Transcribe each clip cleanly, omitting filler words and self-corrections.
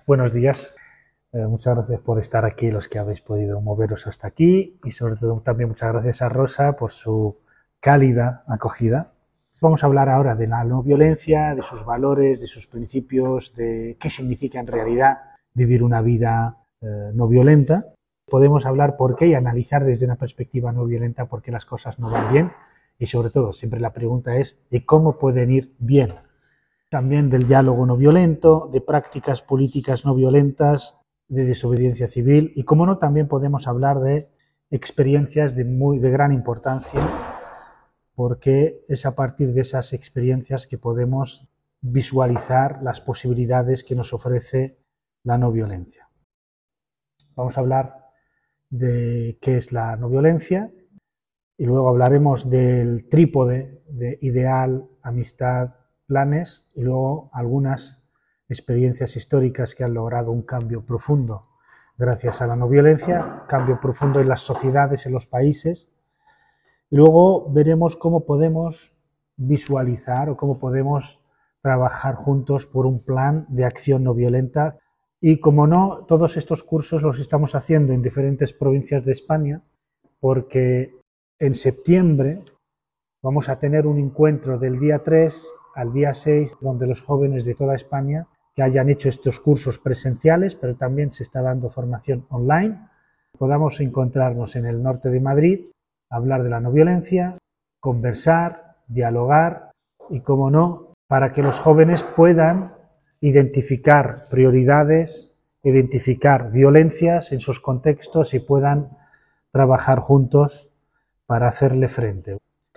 Buenos días. Muchas gracias por estar aquí, los que habéis podido moveros hasta aquí, y sobre todo también muchas gracias a Rosa por su cálida acogida. Vamos a hablar ahora de la no violencia, de sus valores, de sus principios, de qué significa en realidad vivir una vida no violenta. Podemos hablar por qué y analizar desde una perspectiva no violenta por qué las cosas no van bien, y sobre todo siempre la pregunta es ¿y cómo pueden ir bien? También del diálogo no violento, de prácticas políticas no violentas, de desobediencia civil, y como no, también podemos hablar de experiencias de gran importancia, porque es a partir de esas experiencias que podemos visualizar las posibilidades que nos ofrece la no violencia. Vamos a hablar de qué es la no violencia y luego hablaremos del trípode de ideal, amistad, planes, y luego algunas experiencias históricas que han logrado un cambio profundo gracias a la no violencia, cambio profundo en las sociedades, en los países. Y luego veremos cómo podemos visualizar o cómo podemos trabajar juntos por un plan de acción no violenta. Y como no, todos estos cursos los estamos haciendo en diferentes provincias de España, porque en septiembre vamos a tener un encuentro del día 3 al día 6, donde los jóvenes de toda España que hayan hecho estos cursos presenciales, pero también se está dando formación online, podamos encontrarnos en el norte de Madrid, hablar de la no violencia, conversar, dialogar y, como no, para que los jóvenes puedan identificar prioridades, identificar violencias en sus contextos y puedan trabajar juntos para hacerle frente.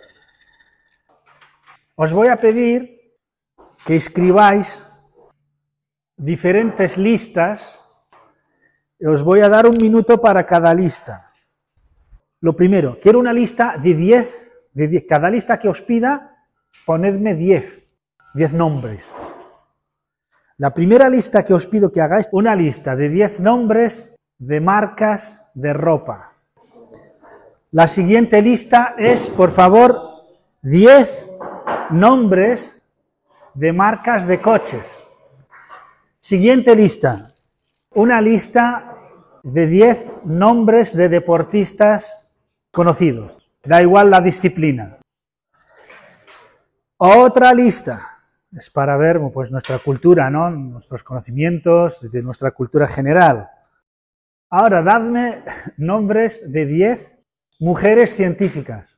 Os voy a pedir que escribáis diferentes listas. Os voy a dar 1 minuto para cada lista. Lo primero, quiero una lista de 10. Cada lista que os pida, ponedme 10 nombres. La primera lista que os pido que hagáis, una lista de 10 nombres de marcas de ropa. La siguiente lista es, por favor, 10 nombres de marcas de coches. Siguiente lista, una lista de 10 nombres de deportistas conocidos, da igual la disciplina. Otra lista, es para ver pues nuestra cultura, ¿no? Nuestros conocimientos de nuestra cultura general. Ahora, dadme nombres de 10 mujeres científicas.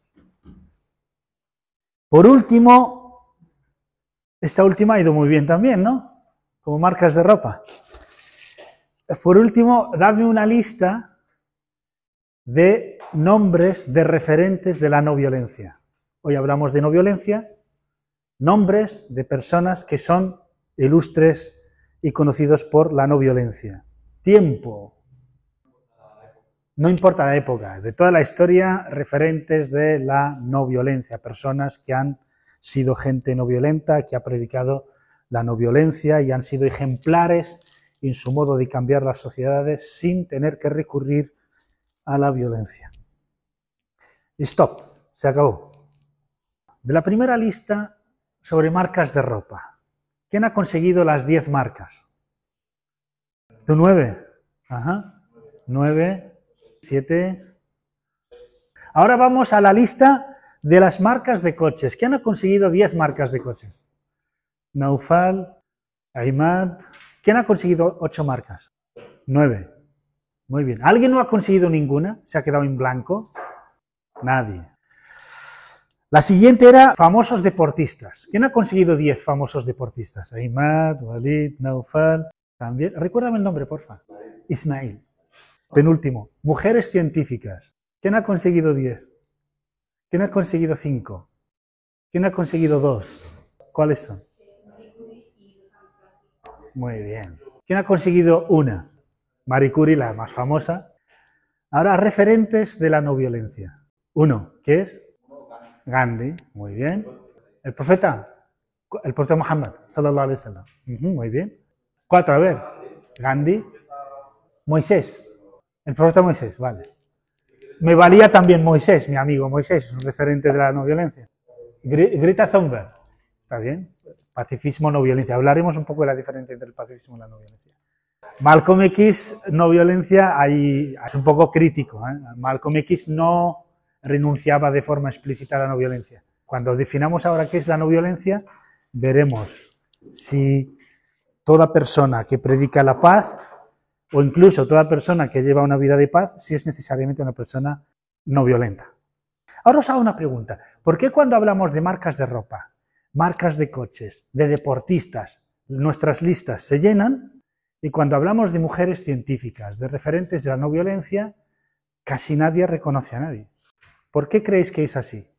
Por último, esta última ha ido muy bien también, ¿no? Como marcas de ropa. Por último, dadme una lista de nombres de referentes de la no violencia. Hoy hablamos de no violencia, nombres de personas que son ilustres y conocidos por la no violencia. Tiempo. No importa la época, de toda la historia, referentes de la no violencia, personas que han sido gente no violenta, que ha predicado la no violencia y han sido ejemplares en su modo de cambiar las sociedades sin tener que recurrir a la violencia. Stop, se acabó. De la primera lista sobre marcas de ropa, ¿quién ha conseguido las 10 marcas? ¿Tú 9? Ajá, 9... 7. Ahora vamos a la lista de las marcas de coches. ¿Quién ha conseguido 10 marcas de coches? Naufal, Aimad. ¿Quién ha conseguido 8 marcas? 9. Muy bien. ¿Alguien no ha conseguido ninguna? ¿Se ha quedado en blanco? Nadie. La siguiente era famosos deportistas. ¿Quién ha conseguido 10 famosos deportistas? Aimad, Walid, Naufal. También. Recuérdame el nombre, porfa. Ismail. Penúltimo, mujeres científicas. ¿Quién ha conseguido 10? ¿Quién ha conseguido 5? ¿Quién ha conseguido 2? ¿Cuáles son? Muy bien. ¿Quién ha conseguido 1? Marie Curie, la más famosa. Ahora, referentes de la no violencia. 1, ¿qué es? Gandhi, muy bien. El profeta Muhammad, sallallahu alaihi wasallam. Muy bien. 4, a ver. Gandhi. Moisés. El profeta Moisés, vale. Me valía también Moisés, mi amigo Moisés, es un referente de la no violencia. Greta Thunberg, ¿está bien? Pacifismo, no violencia. Hablaremos un poco de la diferencia entre el pacifismo y la no violencia. Malcolm X, no violencia, ahí es un poco crítico, ¿eh? Malcolm X no renunciaba de forma explícita a la no violencia. Cuando definamos ahora qué es la no violencia, veremos si toda persona que predica la paz, o incluso toda persona que lleva una vida de paz, si es necesariamente una persona no violenta. Ahora os hago una pregunta. ¿Por qué cuando hablamos de marcas de ropa, marcas de coches, de deportistas, nuestras listas se llenan, y cuando hablamos de mujeres científicas, de referentes de la no violencia, casi nadie reconoce a nadie? ¿Por qué creéis que es así?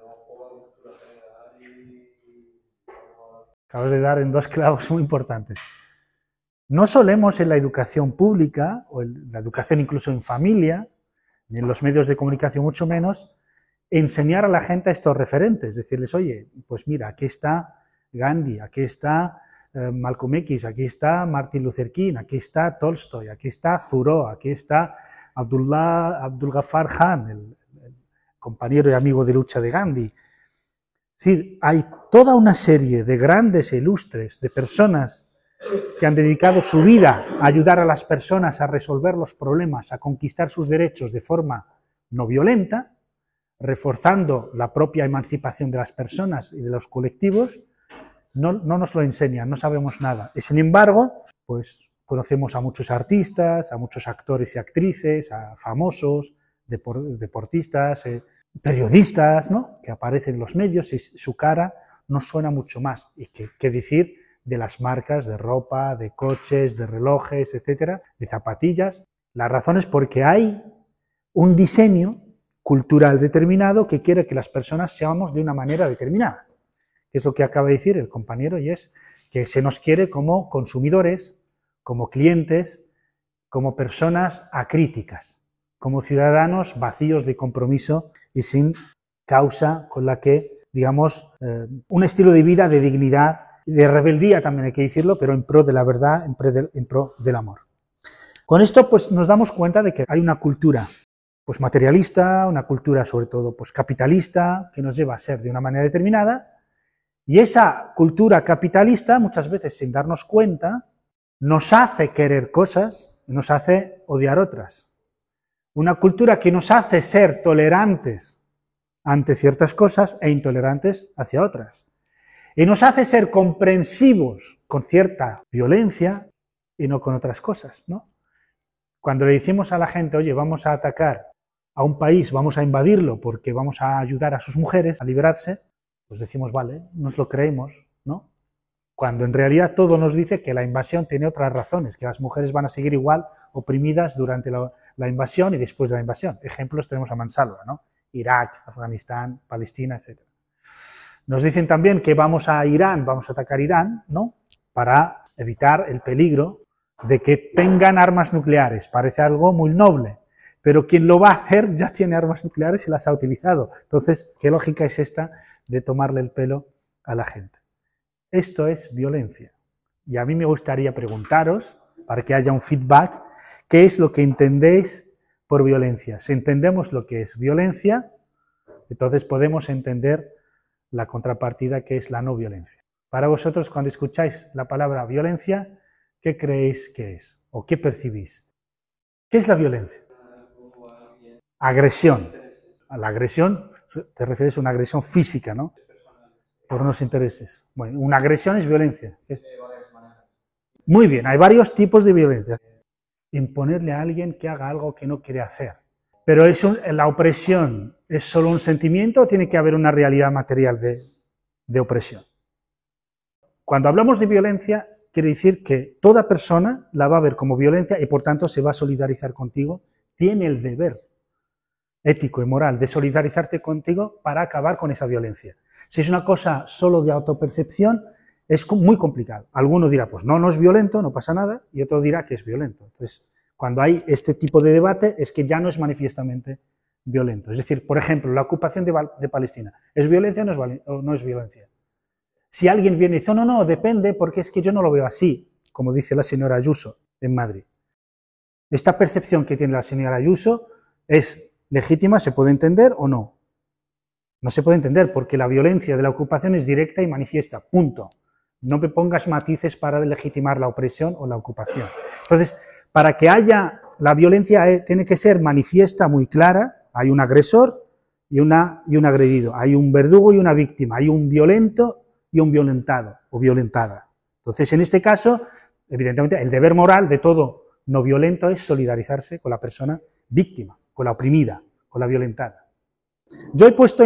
Acabas de dar en dos clavos muy importantes. No solemos en la educación pública, o en la educación incluso en familia, ni en los medios de comunicación mucho menos, enseñar a la gente a estos referentes, decirles, oye, pues mira, aquí está Gandhi, aquí está Malcolm X, aquí está Martin Luther King, aquí está Tolstoy, aquí está Thoreau, aquí está Abdul Ghaffar Khan, el compañero y amigo de lucha de Gandhi. Es decir, hay toda una serie de grandes e ilustres, de personas que han dedicado su vida a ayudar a las personas a resolver los problemas, a conquistar sus derechos de forma no violenta, reforzando la propia emancipación de las personas y de los colectivos. No nos lo enseñan, no sabemos nada. Y sin embargo, pues conocemos a muchos artistas, a muchos actores y actrices, a famosos, deportistas, periodistas, ¿no?, que aparecen en los medios y su cara nos suena mucho más. Y qué decir de las marcas de ropa, de coches, de relojes, etcétera, de zapatillas. La razón es porque hay un diseño cultural determinado que quiere que las personas seamos de una manera determinada, que es lo que acaba de decir el compañero, y es que se nos quiere como consumidores, como clientes, como personas acríticas, como ciudadanos vacíos de compromiso y sin causa con la que, digamos, un estilo de vida de dignidad, de rebeldía también hay que decirlo, pero en pro de la verdad, en pro del amor. Con esto pues nos damos cuenta de que hay una cultura pues materialista, una cultura sobre todo pues capitalista, que nos lleva a ser de una manera determinada, y esa cultura capitalista, muchas veces sin darnos cuenta, nos hace querer cosas y nos hace odiar otras. Una cultura que nos hace ser tolerantes ante ciertas cosas e intolerantes hacia otras. Y nos hace ser comprensivos con cierta violencia y no con otras cosas, ¿no? Cuando le decimos a la gente, oye, vamos a atacar a un país, vamos a invadirlo porque vamos a ayudar a sus mujeres a liberarse, pues decimos, vale, nos lo creemos, ¿no? Cuando en realidad todo nos dice que la invasión tiene otras razones, que las mujeres van a seguir igual oprimidas durante la invasión y después de la invasión. Ejemplos tenemos a mansalva, ¿no? Irak, Afganistán, Palestina, etc. Nos dicen también que vamos a Irán, vamos a atacar Irán, ¿no?, para evitar el peligro de que tengan armas nucleares. Parece algo muy noble, pero quien lo va a hacer ya tiene armas nucleares y las ha utilizado. Entonces, ¿qué lógica es esta de tomarle el pelo a la gente? Esto es violencia. Y a mí me gustaría preguntaros, para que haya un feedback, ¿qué es lo que entendéis por violencia? Si entendemos lo que es violencia, entonces podemos entender la contrapartida que es la no violencia. Para vosotros, cuando escucháis la palabra violencia, ¿qué creéis que es? ¿O qué percibís? ¿Qué es la violencia? Agresión. A la agresión te refieres a una agresión física, ¿no? Por unos intereses. Bueno, una agresión es violencia. Muy bien, hay varios tipos de violencia. Imponerle a alguien que haga algo que no quiere hacer. Pero la opresión es solo un sentimiento o tiene que haber una realidad material de opresión. Cuando hablamos de violencia, quiere decir que toda persona la va a ver como violencia y por tanto se va a solidarizar contigo, tiene el deber ético y moral de solidarizarte contigo para acabar con esa violencia. Si es una cosa solo de autopercepción, es muy complicado. Alguno dirá, pues no es violento, no pasa nada, y otro dirá que es violento. Entonces, cuando hay este tipo de debate, es que ya no es manifiestamente violento. Es decir, por ejemplo, la ocupación de Palestina, ¿es violencia o no es violencia? Si alguien viene y dice, no, depende, porque es que yo no lo veo así, como dice la señora Ayuso en Madrid. Esta percepción que tiene la señora Ayuso es legítima, ¿se puede entender o no? No se puede entender porque la violencia de la ocupación es directa y manifiesta, punto. No me pongas matices para legitimar la opresión o la ocupación. Entonces, para que haya la violencia tiene que ser manifiesta, muy clara, hay un agresor y un agredido, hay un verdugo y una víctima, hay un violento y un violentado o violentada. Entonces, en este caso, evidentemente, el deber moral de todo no violento es solidarizarse con la persona víctima, con la oprimida, con la violentada. Yo he puesto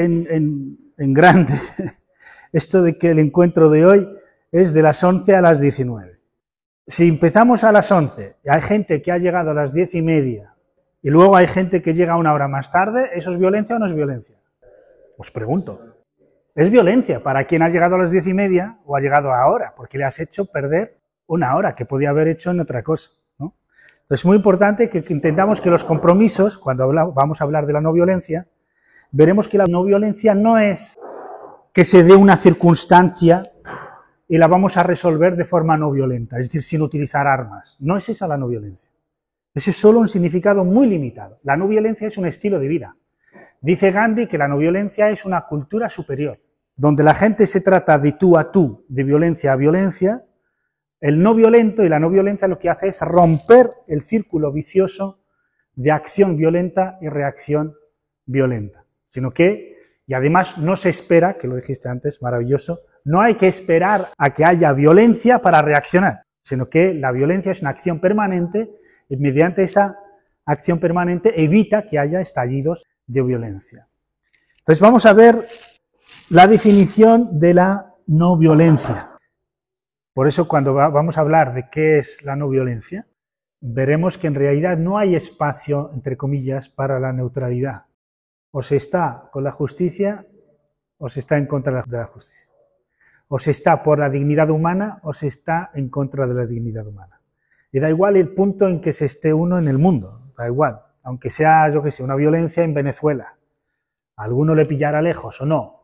en grande esto de que el encuentro de hoy es de las 11 a las 19. Si empezamos a las 11 y hay gente que ha llegado a las 10:30 y luego hay gente que llega una hora más tarde, ¿eso es violencia o no es violencia? Os pregunto. Es violencia para quien ha llegado a las 10:30 o ha llegado ahora, porque le has hecho perder una hora que podía haber hecho en otra cosa, ¿no? Entonces es muy importante que entendamos que los compromisos, cuando vamos a hablar de la no violencia, veremos que la no violencia no es que se dé una circunstancia y la vamos a resolver de forma no violenta, es decir, sin utilizar armas. No es esa la no violencia. Ese es solo un significado muy limitado. La no violencia es un estilo de vida. Dice Gandhi que la no violencia es una cultura superior, donde la gente se trata de tú a tú, de violencia a violencia. El no violento y la no violencia lo que hace es romper el círculo vicioso de acción violenta y reacción violenta, sino que, y además no se espera, que lo dijiste antes, maravilloso, no hay que esperar a que haya violencia para reaccionar, sino que la violencia es una acción permanente y mediante esa acción permanente evita que haya estallidos de violencia. Entonces vamos a ver la definición de la no violencia. Por eso cuando vamos a hablar de qué es la no violencia, veremos que en realidad no hay espacio, entre comillas, para la neutralidad. O se está con la justicia o se está en contra de la justicia. O se está por la dignidad humana o se está en contra de la dignidad humana. Y da igual el punto en que se esté uno en el mundo, da igual. Aunque sea, yo qué sé, una violencia en Venezuela. A alguno le pillará lejos o no.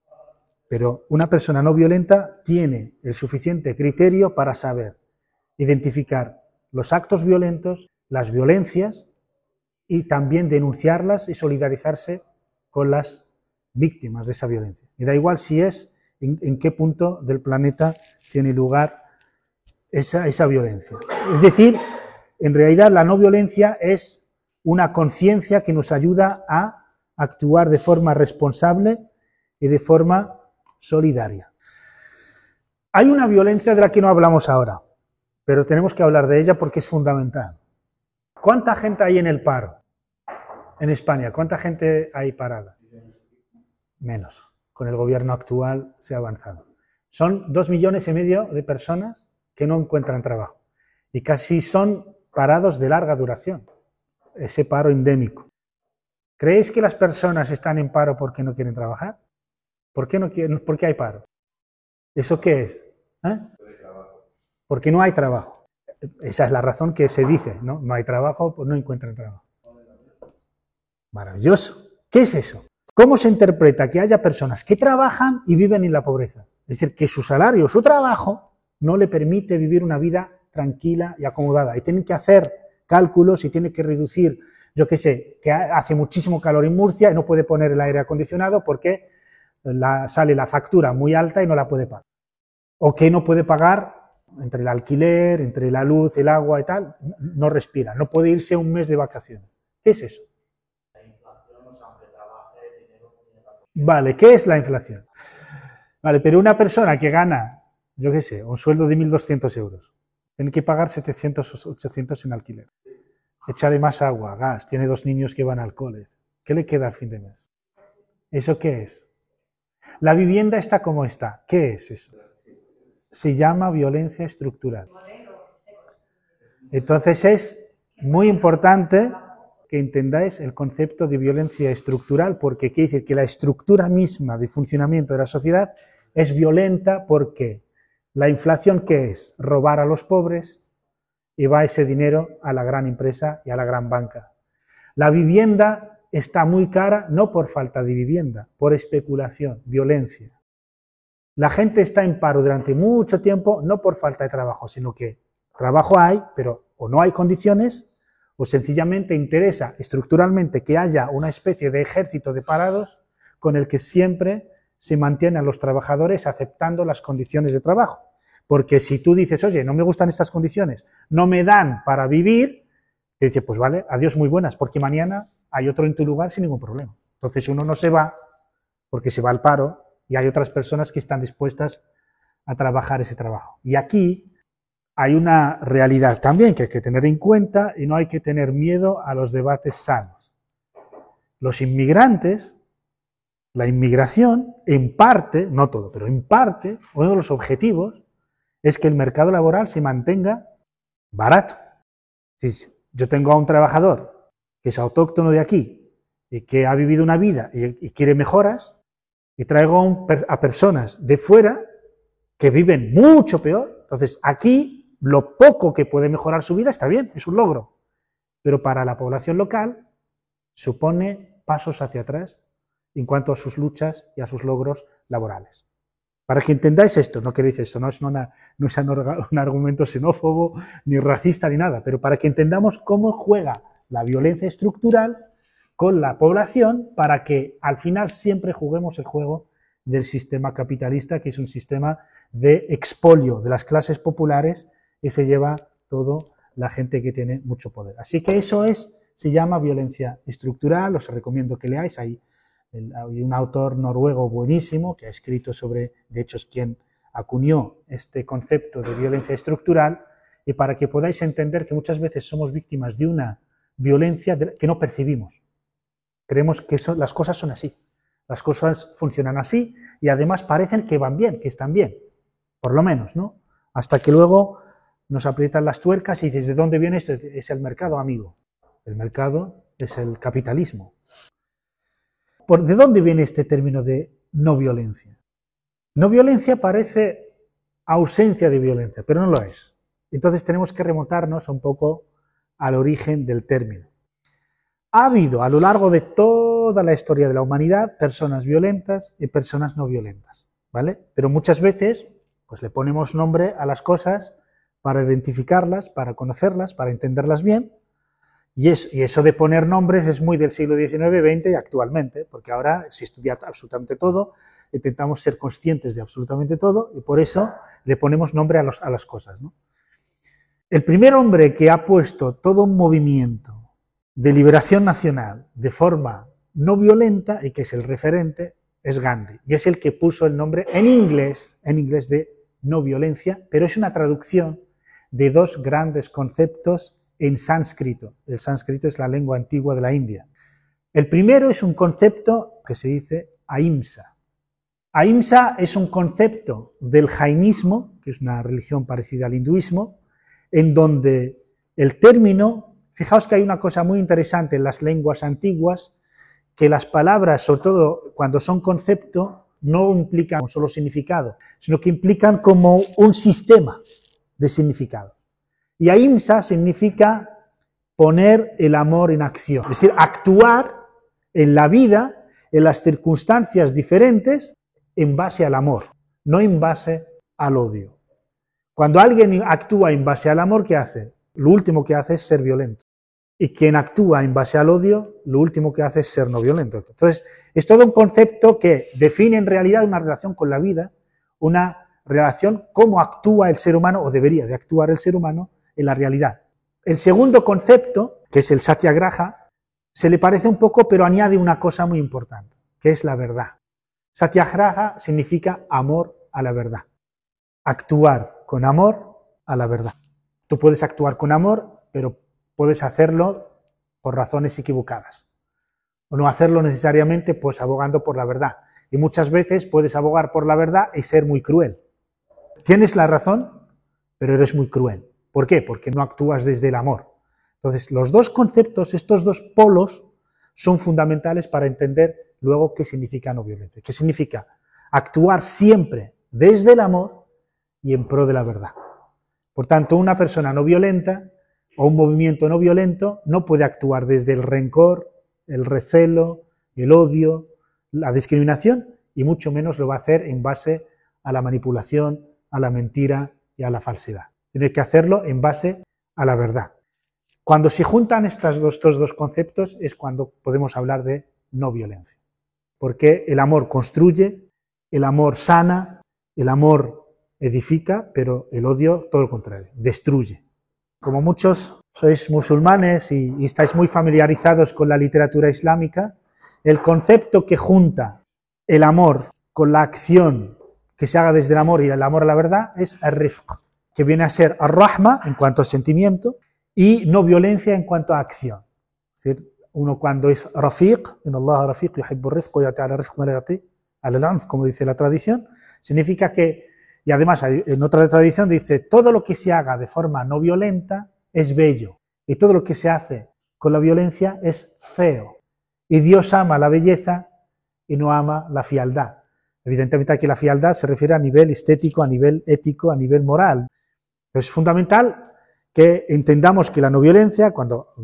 Pero una persona no violenta tiene el suficiente criterio para saber identificar los actos violentos, las violencias y también denunciarlas y solidarizarse con las víctimas de esa violencia. Y da igual si es en qué punto del planeta tiene lugar esa violencia. Es decir, en realidad la no violencia es una conciencia que nos ayuda a actuar de forma responsable y de forma solidaria. Hay una violencia de la que no hablamos ahora, pero tenemos que hablar de ella porque es fundamental. ¿Cuánta gente hay en el paro en España? ¿Cuánta gente hay parada? Menos. Con el gobierno actual se ha avanzado. Son 2,5 millones de personas que no encuentran trabajo y casi son parados de larga duración, ese paro endémico. ¿Creéis que las personas están en paro porque no quieren trabajar? ¿Por qué no quieren? ¿Por qué hay paro? ¿Eso qué es? Porque no hay trabajo. Esa es la razón que se dice, ¿no? No hay trabajo, pues no encuentran trabajo. Maravilloso. ¿Qué es eso? ¿Cómo se interpreta que haya personas que trabajan y viven en la pobreza? Es decir, que su salario, su trabajo, no le permite vivir una vida tranquila y acomodada. Y tienen que hacer cálculos y tienen que reducir, yo qué sé, que hace muchísimo calor en Murcia y no puede poner el aire acondicionado porque sale la factura muy alta y no la puede pagar. O que no puede pagar entre el alquiler, entre la luz, el agua y tal, no respira, no puede irse un mes de vacaciones. ¿Qué es eso? Vale, ¿qué es la inflación? Vale, pero una persona que gana, yo qué sé, un sueldo de 1.200 euros, tiene que pagar 700 o 800 en alquiler. Échale más agua, gas, tiene 2 niños que van al cole. ¿Qué le queda al fin de mes? ¿Eso qué es? La vivienda está como está. ¿Qué es eso? Se llama violencia estructural. Entonces es muy importante que entendáis el concepto de violencia estructural, porque quiere decir que la estructura misma de funcionamiento de la sociedad es violenta porque la inflación, ¿qué es? Robar a los pobres y va ese dinero a la gran empresa y a la gran banca. La vivienda está muy cara no por falta de vivienda, por especulación, violencia. La gente está en paro durante mucho tiempo no por falta de trabajo, sino que trabajo hay, pero o no hay condiciones o sencillamente interesa estructuralmente que haya una especie de ejército de parados con el que siempre se mantienen a los trabajadores aceptando las condiciones de trabajo. Porque si tú dices, oye, no me gustan estas condiciones, no me dan para vivir, te dice, pues vale, adiós muy buenas, porque mañana hay otro en tu lugar sin ningún problema. Entonces uno no se va porque se va al paro y hay otras personas que están dispuestas a trabajar ese trabajo. Y aquí hay una realidad también que hay que tener en cuenta y no hay que tener miedo a los debates sanos. Los inmigrantes, la inmigración, en parte, no todo, pero en parte, uno de los objetivos es que el mercado laboral se mantenga barato. Si yo tengo a un trabajador que es autóctono de aquí y que ha vivido una vida y quiere mejoras, y traigo a personas de fuera que viven mucho peor, entonces aquí lo poco que puede mejorar su vida está bien, es un logro, pero para la población local supone pasos hacia atrás en cuanto a sus luchas y a sus logros laborales. Para que entendáis esto, no queréis esto, no es un argumento xenófobo, ni racista, ni nada, pero para que entendamos cómo juega la violencia estructural con la población para que al final siempre juguemos el juego del sistema capitalista, que es un sistema de expolio de las clases populares y se lleva todo la gente que tiene mucho poder. Así que eso se llama violencia estructural, os recomiendo que leáis, hay un autor noruego buenísimo que ha escrito sobre, de hecho es quien acuñó este concepto de violencia estructural, y para que podáis entender que muchas veces somos víctimas de una violencia que no percibimos. Creemos que las cosas son así, las cosas funcionan así y además parecen que van bien, que están bien, por lo menos, ¿no? Hasta que luego nos aprietan las tuercas y dices, ¿de dónde viene esto? Es el mercado, amigo. El mercado es el capitalismo. ¿De dónde viene este término de no violencia? No violencia parece ausencia de violencia, pero no lo es. Entonces tenemos que remontarnos un poco al origen del término. Ha habido a lo largo de toda la historia de la humanidad personas violentas y personas no violentas, ¿vale? Pero muchas veces pues le ponemos nombre a las cosas para identificarlas, para conocerlas, para entenderlas bien, y eso de poner nombres es muy del siglo XIX, XX y actualmente, porque ahora se estudia absolutamente todo, intentamos ser conscientes de absolutamente todo y por eso le ponemos nombre a las cosas, ¿no? El primer hombre que ha puesto todo un movimiento de liberación nacional de forma no violenta y que es el referente es Gandhi, y es el que puso el nombre en inglés de no violencia, pero es una traducción de dos grandes conceptos en sánscrito. El sánscrito es la lengua antigua de la India. El primero es un concepto que se dice ahimsa. Ahimsa es un concepto del jainismo, que es una religión parecida al hinduismo, en donde el término, fijaos que hay una cosa muy interesante en las lenguas antiguas, que las palabras, sobre todo cuando son concepto, no implican un solo significado, sino que implican como un sistema de significado. Y ahimsa significa poner el amor en acción, es decir, actuar en la vida, en las circunstancias diferentes, en base al amor, no en base al odio. Cuando alguien actúa en base al amor, ¿qué hace? Lo último que hace es ser violento. Y quien actúa en base al odio, lo último que hace es ser no violento. Entonces, es todo un concepto que define en realidad una relación con la vida, una relación cómo actúa el ser humano, o debería de actuar el ser humano, en la realidad. El segundo concepto, que es el satyagraha, se le parece un poco, pero añade una cosa muy importante, que es la verdad. Satyagraha significa amor a la verdad. Actuar con amor a la verdad. Tú puedes actuar con amor, pero puedes hacerlo por razones equivocadas. O no hacerlo necesariamente pues abogando por la verdad. Y muchas veces puedes abogar por la verdad y ser muy cruel. Tienes la razón, pero eres muy cruel. ¿Por qué? Porque no actúas desde el amor. Entonces, los dos conceptos, estos dos polos, son fundamentales para entender luego qué significa no violencia. ¿Qué significa? Actuar siempre desde el amor y en pro de la verdad. Por tanto, una persona no violenta o un movimiento no violento no puede actuar desde el rencor, el recelo, el odio, la discriminación, y mucho menos lo va a hacer en base a la manipulación, a la mentira y a la falsedad. Tiene que hacerlo en base a la verdad. Cuando se juntan estos dos conceptos es cuando podemos hablar de no violencia. Porque el amor construye, el amor sana, el amor edifica, pero el odio todo lo contrario, destruye. Como muchos sois musulmanes y estáis muy familiarizados con la literatura islámica, el concepto que junta el amor con la acción que se haga desde el amor y el amor a la verdad es al-rifq, que viene a ser ar-rahma en cuanto a sentimiento y no violencia en cuanto a acción. Es decir, uno cuando es rafiq, inna Allah rafiq yuhibbu ar-rifq wa ya'ti al-rifq ma la ya'ti al-anf, como dice la tradición, significa que, y además en otra tradición dice, todo lo que se haga de forma no violenta es bello y todo lo que se hace con la violencia es feo. Y Dios ama la belleza y no ama la fealdad. Evidentemente aquí la fealdad se refiere a nivel estético, a nivel ético, a nivel moral. Pero es fundamental que entendamos que la no violencia, cuando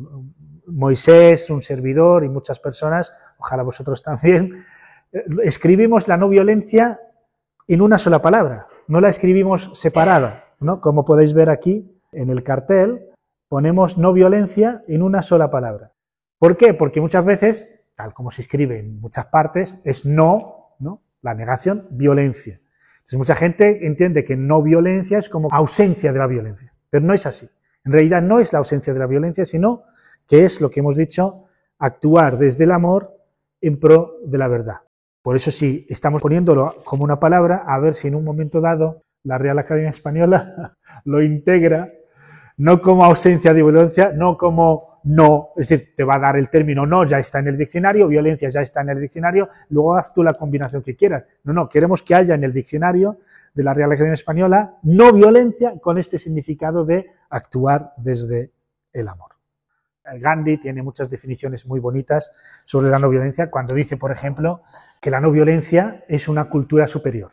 Moisés, un servidor y muchas personas, ojalá vosotros también, escribimos la no violencia en una sola palabra, no la escribimos separada, ¿no? Como podéis ver aquí en el cartel, ponemos no violencia en una sola palabra. ¿Por qué? Porque muchas veces, tal como se escribe en muchas partes, es no, la negación, violencia. Entonces mucha gente entiende que no violencia es como ausencia de la violencia, pero no es así. En realidad no es la ausencia de la violencia, sino que es lo que hemos dicho, actuar desde el amor en pro de la verdad. Por eso si estamos poniéndolo como una palabra, a ver si en un momento dado la Real Academia Española lo integra, no como ausencia de violencia, no como no, es decir, te va a dar el término no, ya está en el diccionario, violencia ya está en el diccionario, luego haz tú la combinación que quieras. No, queremos que haya en el diccionario de la Real Academia Española no violencia con este significado de actuar desde el amor. Gandhi tiene muchas definiciones muy bonitas sobre la no violencia, cuando dice, por ejemplo, que la no violencia es una cultura superior.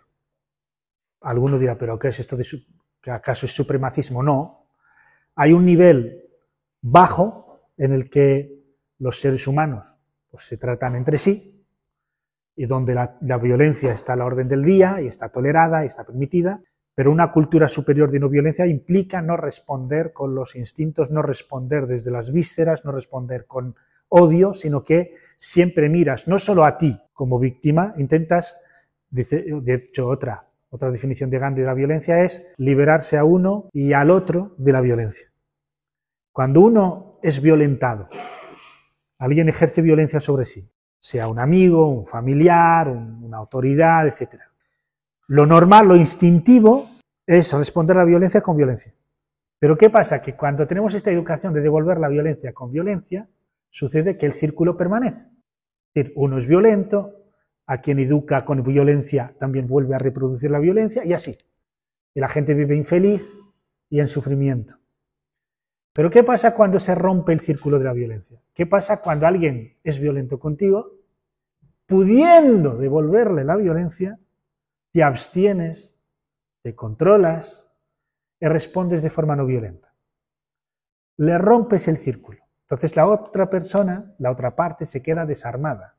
Alguno dirá, ¿pero qué es esto que acaso es supremacismo? No. Hay un nivel bajo en el que los seres humanos pues, se tratan entre sí y donde la violencia está a la orden del día y está tolerada y está permitida, pero una cultura superior de no violencia implica no responder con los instintos, no responder desde las vísceras, no responder con odio, sino que siempre miras no solo a ti como víctima, intentas, de hecho otra definición de Gandhi de la violencia es liberarse a uno y al otro de la violencia. Cuando uno es violentado, alguien ejerce violencia sobre sí, sea un amigo, un familiar, una autoridad, etc. Lo normal, lo instintivo, es responder a la violencia con violencia. Pero ¿qué pasa? Que cuando tenemos esta educación de devolver la violencia con violencia, sucede que el círculo permanece. Es decir, uno es violento, a quien educa con violencia también vuelve a reproducir la violencia y así. Y la gente vive infeliz y en sufrimiento. Pero ¿qué pasa cuando se rompe el círculo de la violencia? ¿Qué pasa cuando alguien es violento contigo? Pudiendo devolverle la violencia, te abstienes, te controlas y respondes de forma no violenta. Le rompes el círculo. Entonces la otra persona, la otra parte, se queda desarmada.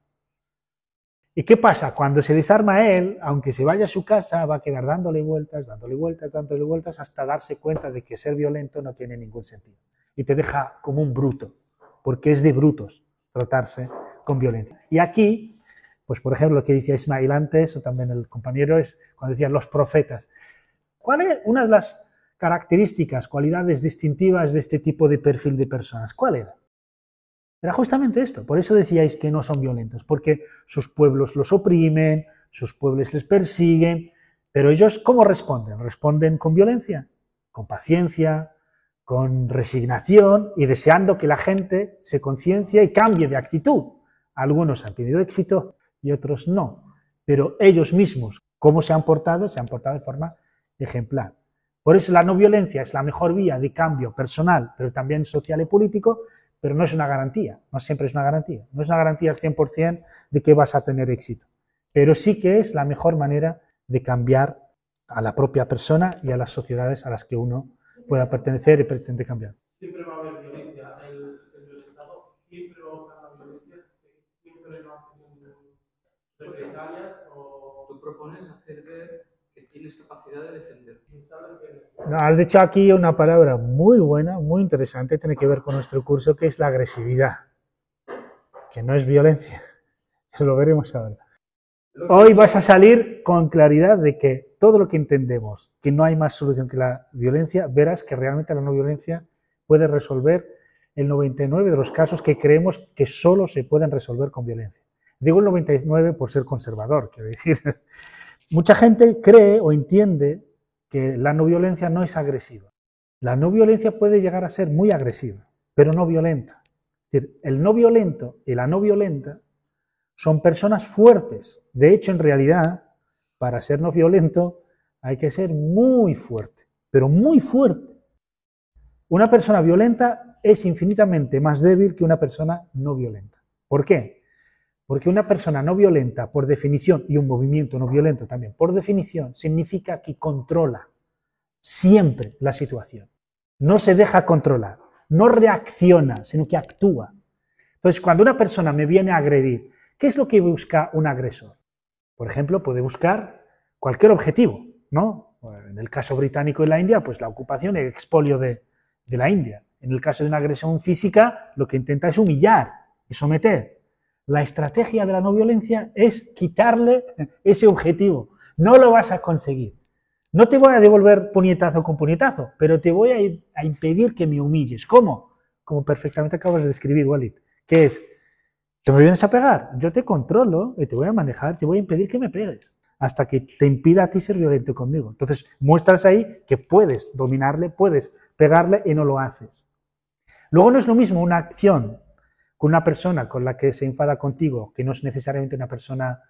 ¿Y qué pasa? Cuando se desarma él, aunque se vaya a su casa, va a quedar dándole vueltas, hasta darse cuenta de que ser violento no tiene ningún sentido. Y te deja como un bruto, porque es de brutos tratarse con violencia. Y aquí, pues por ejemplo, lo que decía Ismail antes, o también el compañero, es cuando decían los profetas. ¿Cuál es una de las características, cualidades distintivas de este tipo de perfil de personas? ¿Cuál era? Era justamente esto, por eso decíais que no son violentos, porque sus pueblos los oprimen, sus pueblos les persiguen, pero ellos ¿cómo responden? Responden con violencia, con paciencia, con resignación y deseando que la gente se conciencie y cambie de actitud. Algunos han tenido éxito y otros no, pero ellos mismos, ¿cómo se han portado? Se han portado de forma ejemplar. Por eso la no violencia es la mejor vía de cambio personal, pero también social y político, pero no es una garantía, no siempre es una garantía. No es una garantía al 100% de que vas a tener éxito, pero sí que es la mejor manera de cambiar a la propia persona y a las sociedades a las que uno pueda pertenecer y pretende cambiar. Siempre va a haber violencia. El violentado siempre va a usar la violencia, siempre no hace represalias o... Tú propones hacer ver que tienes capacidad de defender. No, has dicho aquí una palabra muy buena, muy interesante, tiene que ver con nuestro curso, que es la agresividad, que no es violencia. Eso lo veremos ahora. Hoy vas a salir con claridad de que todo lo que entendemos que no hay más solución que la violencia, verás que realmente la no violencia puede resolver el 99 de los casos que creemos que solo se pueden resolver con violencia. Digo el 99 por ser conservador, quiero decir. Mucha gente cree o entiende que la no violencia no es agresiva. La no violencia puede llegar a ser muy agresiva, pero no violenta. Es decir, el no violento y la no violenta son personas fuertes. De hecho, en realidad, para ser no violento hay que ser muy fuerte, pero muy fuerte. Una persona violenta es infinitamente más débil que una persona no violenta. ¿Por qué? Porque una persona no violenta, por definición, y un movimiento no violento también, por definición, significa que controla siempre la situación. No se deja controlar, no reacciona, sino que actúa. Entonces, cuando una persona me viene a agredir, ¿qué es lo que busca un agresor? Por ejemplo, puede buscar cualquier objetivo, ¿no? En el caso británico de la India, pues la ocupación y el expolio de la India. En el caso de una agresión física, lo que intenta es humillar y someter. La estrategia de la no violencia es quitarle ese objetivo. No lo vas a conseguir. No te voy a devolver puñetazo con puñetazo, pero te voy a impedir que me humilles. ¿Cómo? Como perfectamente acabas de describir, Walid. Que es, ¿te me vienes a pegar? Yo te controlo y te voy a manejar, te voy a impedir que me pegues, hasta que te impida a ti ser violento conmigo. Entonces, muestras ahí que puedes dominarle, puedes pegarle y no lo haces. Luego no es lo mismo una acción con una persona con la que se enfada contigo, que no es necesariamente una persona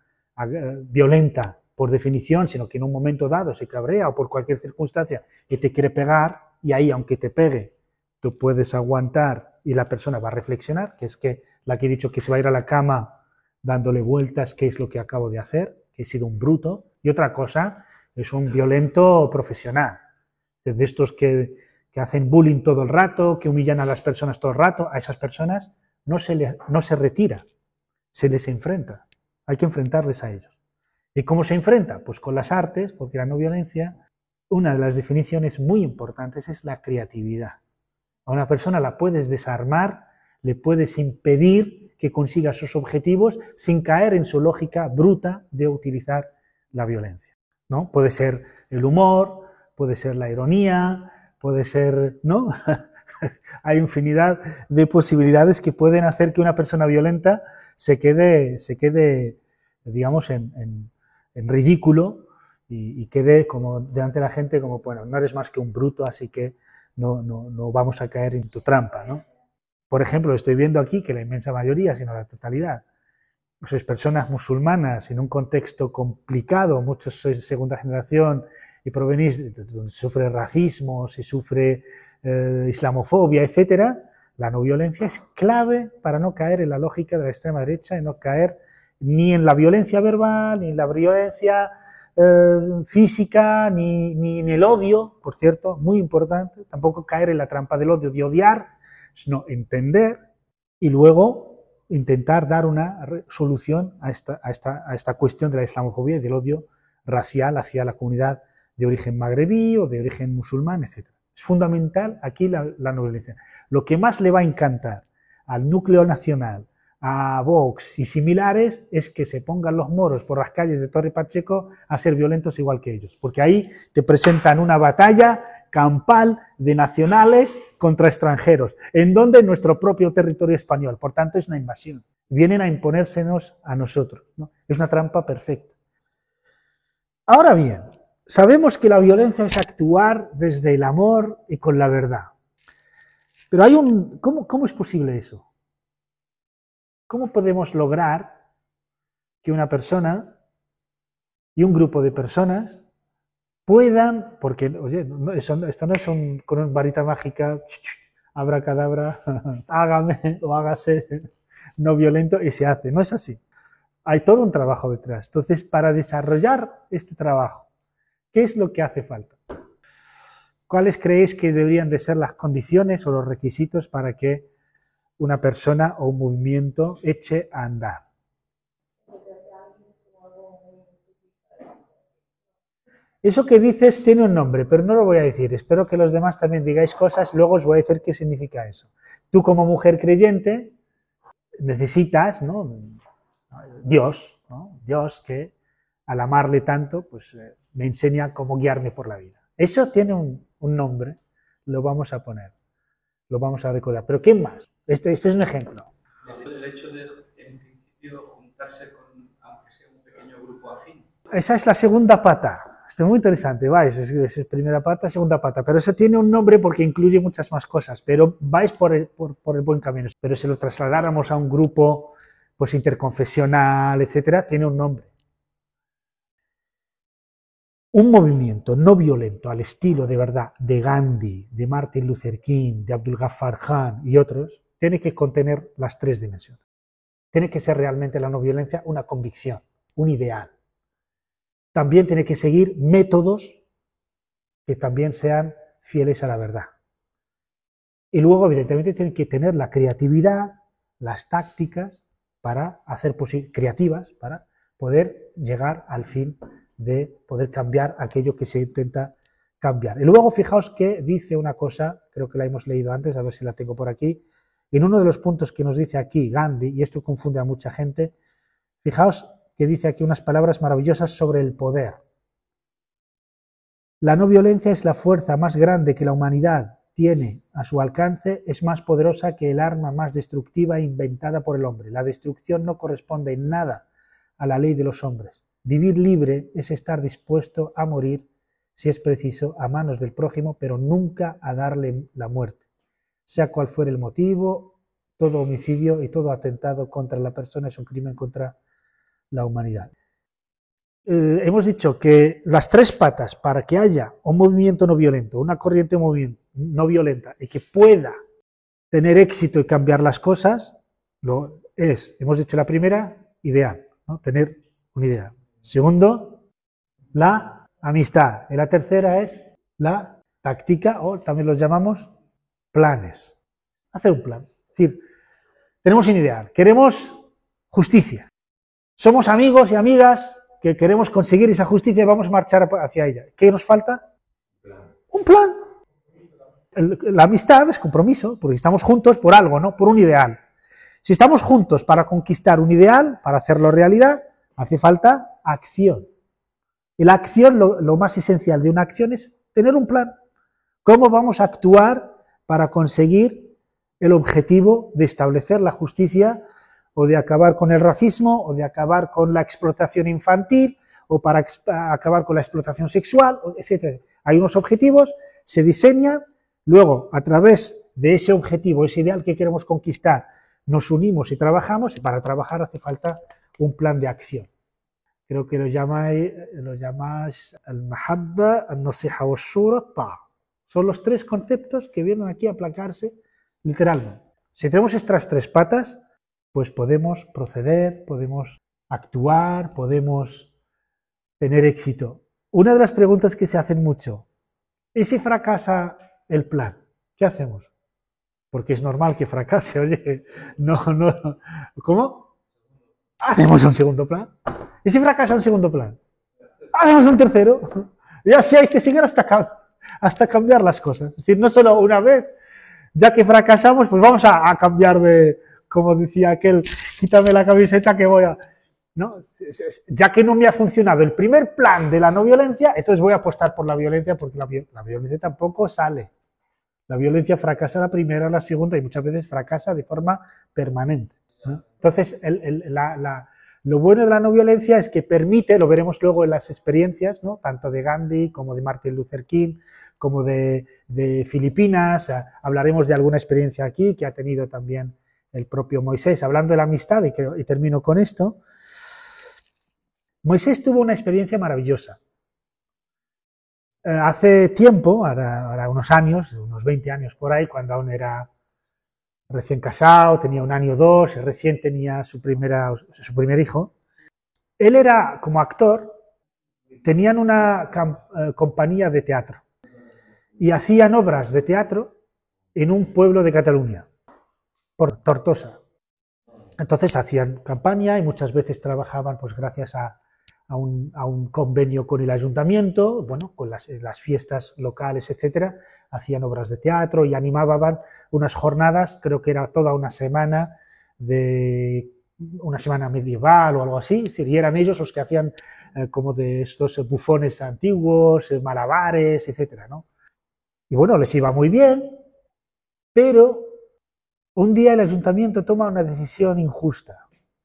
violenta por definición, sino que en un momento dado se cabrea o por cualquier circunstancia y te quiere pegar, y ahí, aunque te pegue, tú puedes aguantar y la persona va a reflexionar, que es que la que he dicho que se va a ir a la cama dándole vueltas, qué es lo que acabo de hacer, que he sido un bruto, y otra cosa es un violento profesional, de estos que hacen bullying todo el rato, que humillan a las personas todo el rato. A esas personas no se retira, se les enfrenta, hay que enfrentarles a ellos. ¿Y cómo se enfrenta? Pues con las artes, porque la no violencia, una de las definiciones muy importantes es la creatividad. A una persona la puedes desarmar, le puedes impedir que consiga sus objetivos sin caer en su lógica bruta de utilizar la violencia, ¿no? Puede ser el humor, puede ser la ironía, puede ser, ¿no? Hay infinidad de posibilidades que pueden hacer que una persona violenta se quede digamos, en ridículo y quede como delante de la gente como, bueno, no eres más que un bruto, así que no vamos a caer en tu trampa, ¿no? Por ejemplo, estoy viendo aquí que la inmensa mayoría, si no la totalidad, sois personas musulmanas en un contexto complicado, muchos sois de segunda generación y provenís donde se sufre racismo, se sufre islamofobia, etcétera. La no violencia es clave para no caer en la lógica de la extrema derecha y no caer ni en la violencia verbal, ni en la violencia física, ni en el odio, por cierto, muy importante, tampoco caer en la trampa del odio, de odiar, sino entender y luego intentar dar una solución a esta cuestión de la islamofobia y del odio racial hacia la comunidad de origen magrebí o de origen musulmán, etc. Es fundamental aquí la no violencia. Lo que más le va a encantar al núcleo nacional, a Vox y similares, es que se pongan los moros por las calles de Torre Pacheco a ser violentos igual que ellos, porque ahí te presentan una batalla campal de nacionales contra extranjeros, en donde nuestro propio territorio español, por tanto es una invasión, vienen a imponérsenos a nosotros, ¿no? Es una trampa perfecta. Ahora bien, sabemos que la violencia es actuar desde el amor y con la verdad, pero hay ¿cómo es posible eso? ¿Cómo podemos lograr que una persona y un grupo de personas puedan, porque, oye, esto no es con una varita mágica, abracadabra, hágame o hágase no violento y se hace, no es así. Hay todo un trabajo detrás. Entonces, para desarrollar este trabajo, ¿qué es lo que hace falta? ¿Cuáles creéis que deberían de ser las condiciones o los requisitos para que una persona o un movimiento eche a andar? Eso que dices tiene un nombre, pero no lo voy a decir. Espero que los demás también digáis cosas, luego os voy a decir qué significa eso. Tú como mujer creyente necesitas, ¿no? Dios, ¿no? Dios que al amarle tanto, pues me enseña cómo guiarme por la vida. Eso tiene un nombre, lo vamos a poner, lo vamos a recordar. ¿Pero qué más? Este es un ejemplo. El hecho de, en principio, juntarse con, aunque sea un pequeño grupo afín. Esa es la segunda pata. Esto es muy interesante, vais, es primera pata, segunda pata, pero eso tiene un nombre porque incluye muchas más cosas, pero vais por el buen camino. Pero si lo trasladáramos a un grupo pues interconfesional, etcétera, tiene un nombre. Un movimiento no violento al estilo de verdad de Gandhi, de Martin Luther King, de Abdul Ghaffar Khan y otros, tiene que contener las tres dimensiones. Tiene que ser realmente la no violencia una convicción, un ideal. También tiene que seguir métodos que también sean fieles a la verdad. Y luego, evidentemente, tiene que tener la creatividad, las tácticas para hacer creativas, para poder llegar al fin de poder cambiar aquello que se intenta cambiar. Y luego, fijaos que dice una cosa, creo que la hemos leído antes, a ver si la tengo por aquí, en uno de los puntos que nos dice aquí Gandhi, y esto confunde a mucha gente, fijaos que dice aquí unas palabras maravillosas sobre el poder. La no violencia es la fuerza más grande que la humanidad tiene a su alcance, es más poderosa que el arma más destructiva inventada por el hombre. La destrucción no corresponde en nada a la ley de los hombres. Vivir libre es estar dispuesto a morir, si es preciso, a manos del prójimo, pero nunca a darle la muerte. Sea cual fuere el motivo, todo homicidio y todo atentado contra la persona es un crimen contra la humanidad. Hemos dicho que las tres patas para que haya un movimiento no violento, una corriente no violenta y que pueda tener éxito y cambiar las cosas, hemos dicho la primera, ideal, ¿no? Tener un ideal. Segundo, la amistad. Y la tercera es la táctica, o también los llamamos planes. Hacer un plan. Es decir, tenemos un ideal, queremos justicia. Somos amigos y amigas que queremos conseguir esa justicia y vamos a marchar hacia ella. ¿Qué nos falta? Un plan. La amistad es compromiso, porque estamos juntos por algo, ¿no? Por un ideal. Si estamos juntos para conquistar un ideal, para hacerlo realidad, hace falta acción. Y la acción, lo más esencial de una acción es tener un plan. ¿Cómo vamos a actuar para conseguir el objetivo de establecer la justicia o de acabar con el racismo, o de acabar con la explotación infantil, o para acabar con la explotación sexual, etc. Hay unos objetivos, se diseñan, luego a través de ese objetivo, ese ideal que queremos conquistar, nos unimos y trabajamos, y para trabajar hace falta un plan de acción. Creo que lo llamas al-mahabba, al-nasiha wa shura, ta. Son los tres conceptos que vienen aquí a aplacarse literalmente. Si tenemos estas tres patas, pues podemos proceder, podemos actuar, podemos tener éxito. Una de las preguntas que se hacen mucho, ¿y si fracasa el plan? ¿Qué hacemos? Porque es normal que fracase, oye, no, ¿cómo? Hacemos un segundo plan. ¿Y si fracasa un segundo plan? Hacemos un tercero. Y así hay que seguir hasta cambiar las cosas. Es decir, no solo una vez, ya que fracasamos, pues vamos a cambiar de... Como decía aquel, quítame la camiseta que voy a... ¿no? Ya que no me ha funcionado el primer plan de la no violencia, entonces voy a apostar por la violencia, porque la violencia tampoco sale. La violencia fracasa la primera, la segunda, y muchas veces fracasa de forma permanente, ¿no? Entonces, lo bueno de la no violencia es que permite, lo veremos luego en las experiencias, ¿no? Tanto de Gandhi como de Martin Luther King, como de Filipinas, hablaremos de alguna experiencia aquí que ha tenido también el propio Moisés, hablando de la amistad, y termino con esto. Moisés tuvo una experiencia maravillosa. Hace tiempo, ahora unos años, unos 20 años por ahí, cuando aún era recién casado, tenía un año o dos, recién tenía su primer hijo, él era, como actor, tenían una compañía de teatro y hacían obras de teatro en un pueblo de Cataluña, por Tortosa. Entonces hacían campaña y muchas veces trabajaban pues gracias a un convenio con el ayuntamiento, bueno, con las fiestas locales, etcétera, hacían obras de teatro y animaban unas jornadas, creo que era toda una semana, de una semana medieval o algo así, y eran ellos los que hacían como de estos bufones antiguos, malabares, etcétera, ¿no? Y bueno, les iba muy bien, pero un día el ayuntamiento toma una decisión injusta.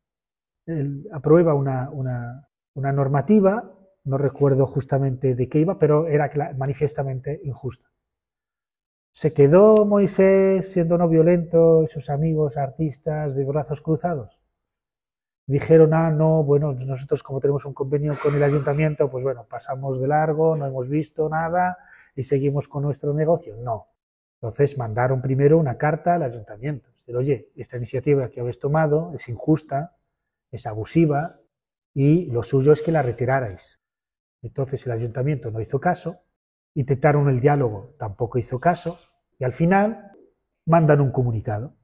Aprueba una normativa, no recuerdo justamente de qué iba, pero era manifiestamente injusta. ¿Se quedó Moisés siendo no violento y sus amigos artistas de brazos cruzados? Dijeron, no, bueno, nosotros como tenemos un convenio con el ayuntamiento, pues bueno, pasamos de largo, no hemos visto nada y seguimos con nuestro negocio. No. Entonces mandaron primero una carta al ayuntamiento. Decir, oye, esta iniciativa que habéis tomado es injusta, es abusiva y lo suyo es que la retirarais. Entonces el ayuntamiento no hizo caso, intentaron el diálogo, tampoco hizo caso, y al final mandan un comunicado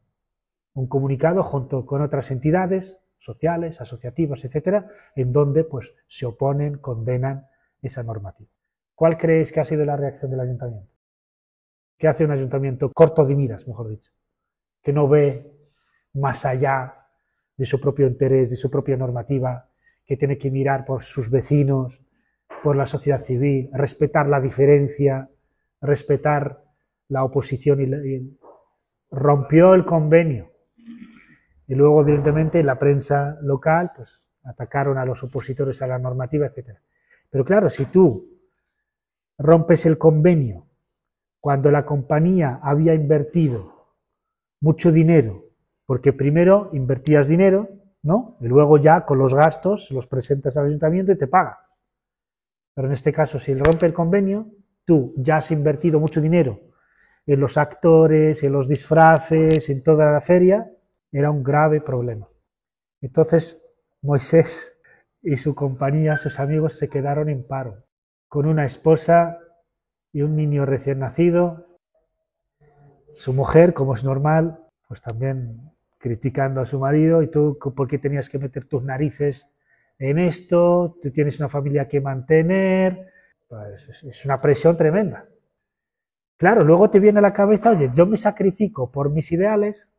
junto con otras entidades sociales, asociativas, etcétera, en donde pues se oponen, condenan esa normativa. ¿Cuál creéis que ha sido la reacción del ayuntamiento? ¿Qué hace un ayuntamiento corto de miras, mejor dicho? Que no ve más allá de su propio interés, de su propia normativa, que tiene que mirar por sus vecinos, por la sociedad civil, respetar la diferencia, respetar la oposición y rompió el convenio. Y luego, evidentemente, la prensa local pues, atacaron a los opositores a la normativa, etc. Pero claro, si tú rompes el convenio cuando la compañía había invertido mucho dinero, porque primero invertías dinero, ¿no? Y luego ya con los gastos los presentas al ayuntamiento y te paga. Pero en este caso, si rompe el convenio, tú ya has invertido mucho dinero en los actores, en los disfraces, en toda la feria, era un grave problema. Entonces, Moisés y su compañía, sus amigos, se quedaron en paro, con una esposa y un niño recién nacido. Su mujer, como es normal, pues también criticando a su marido, y tú, ¿por qué tenías que meter tus narices en esto? Tú tienes una familia que mantener. Pues es una presión tremenda. Claro, luego te viene a la cabeza, oye, yo me sacrifico por mis ideales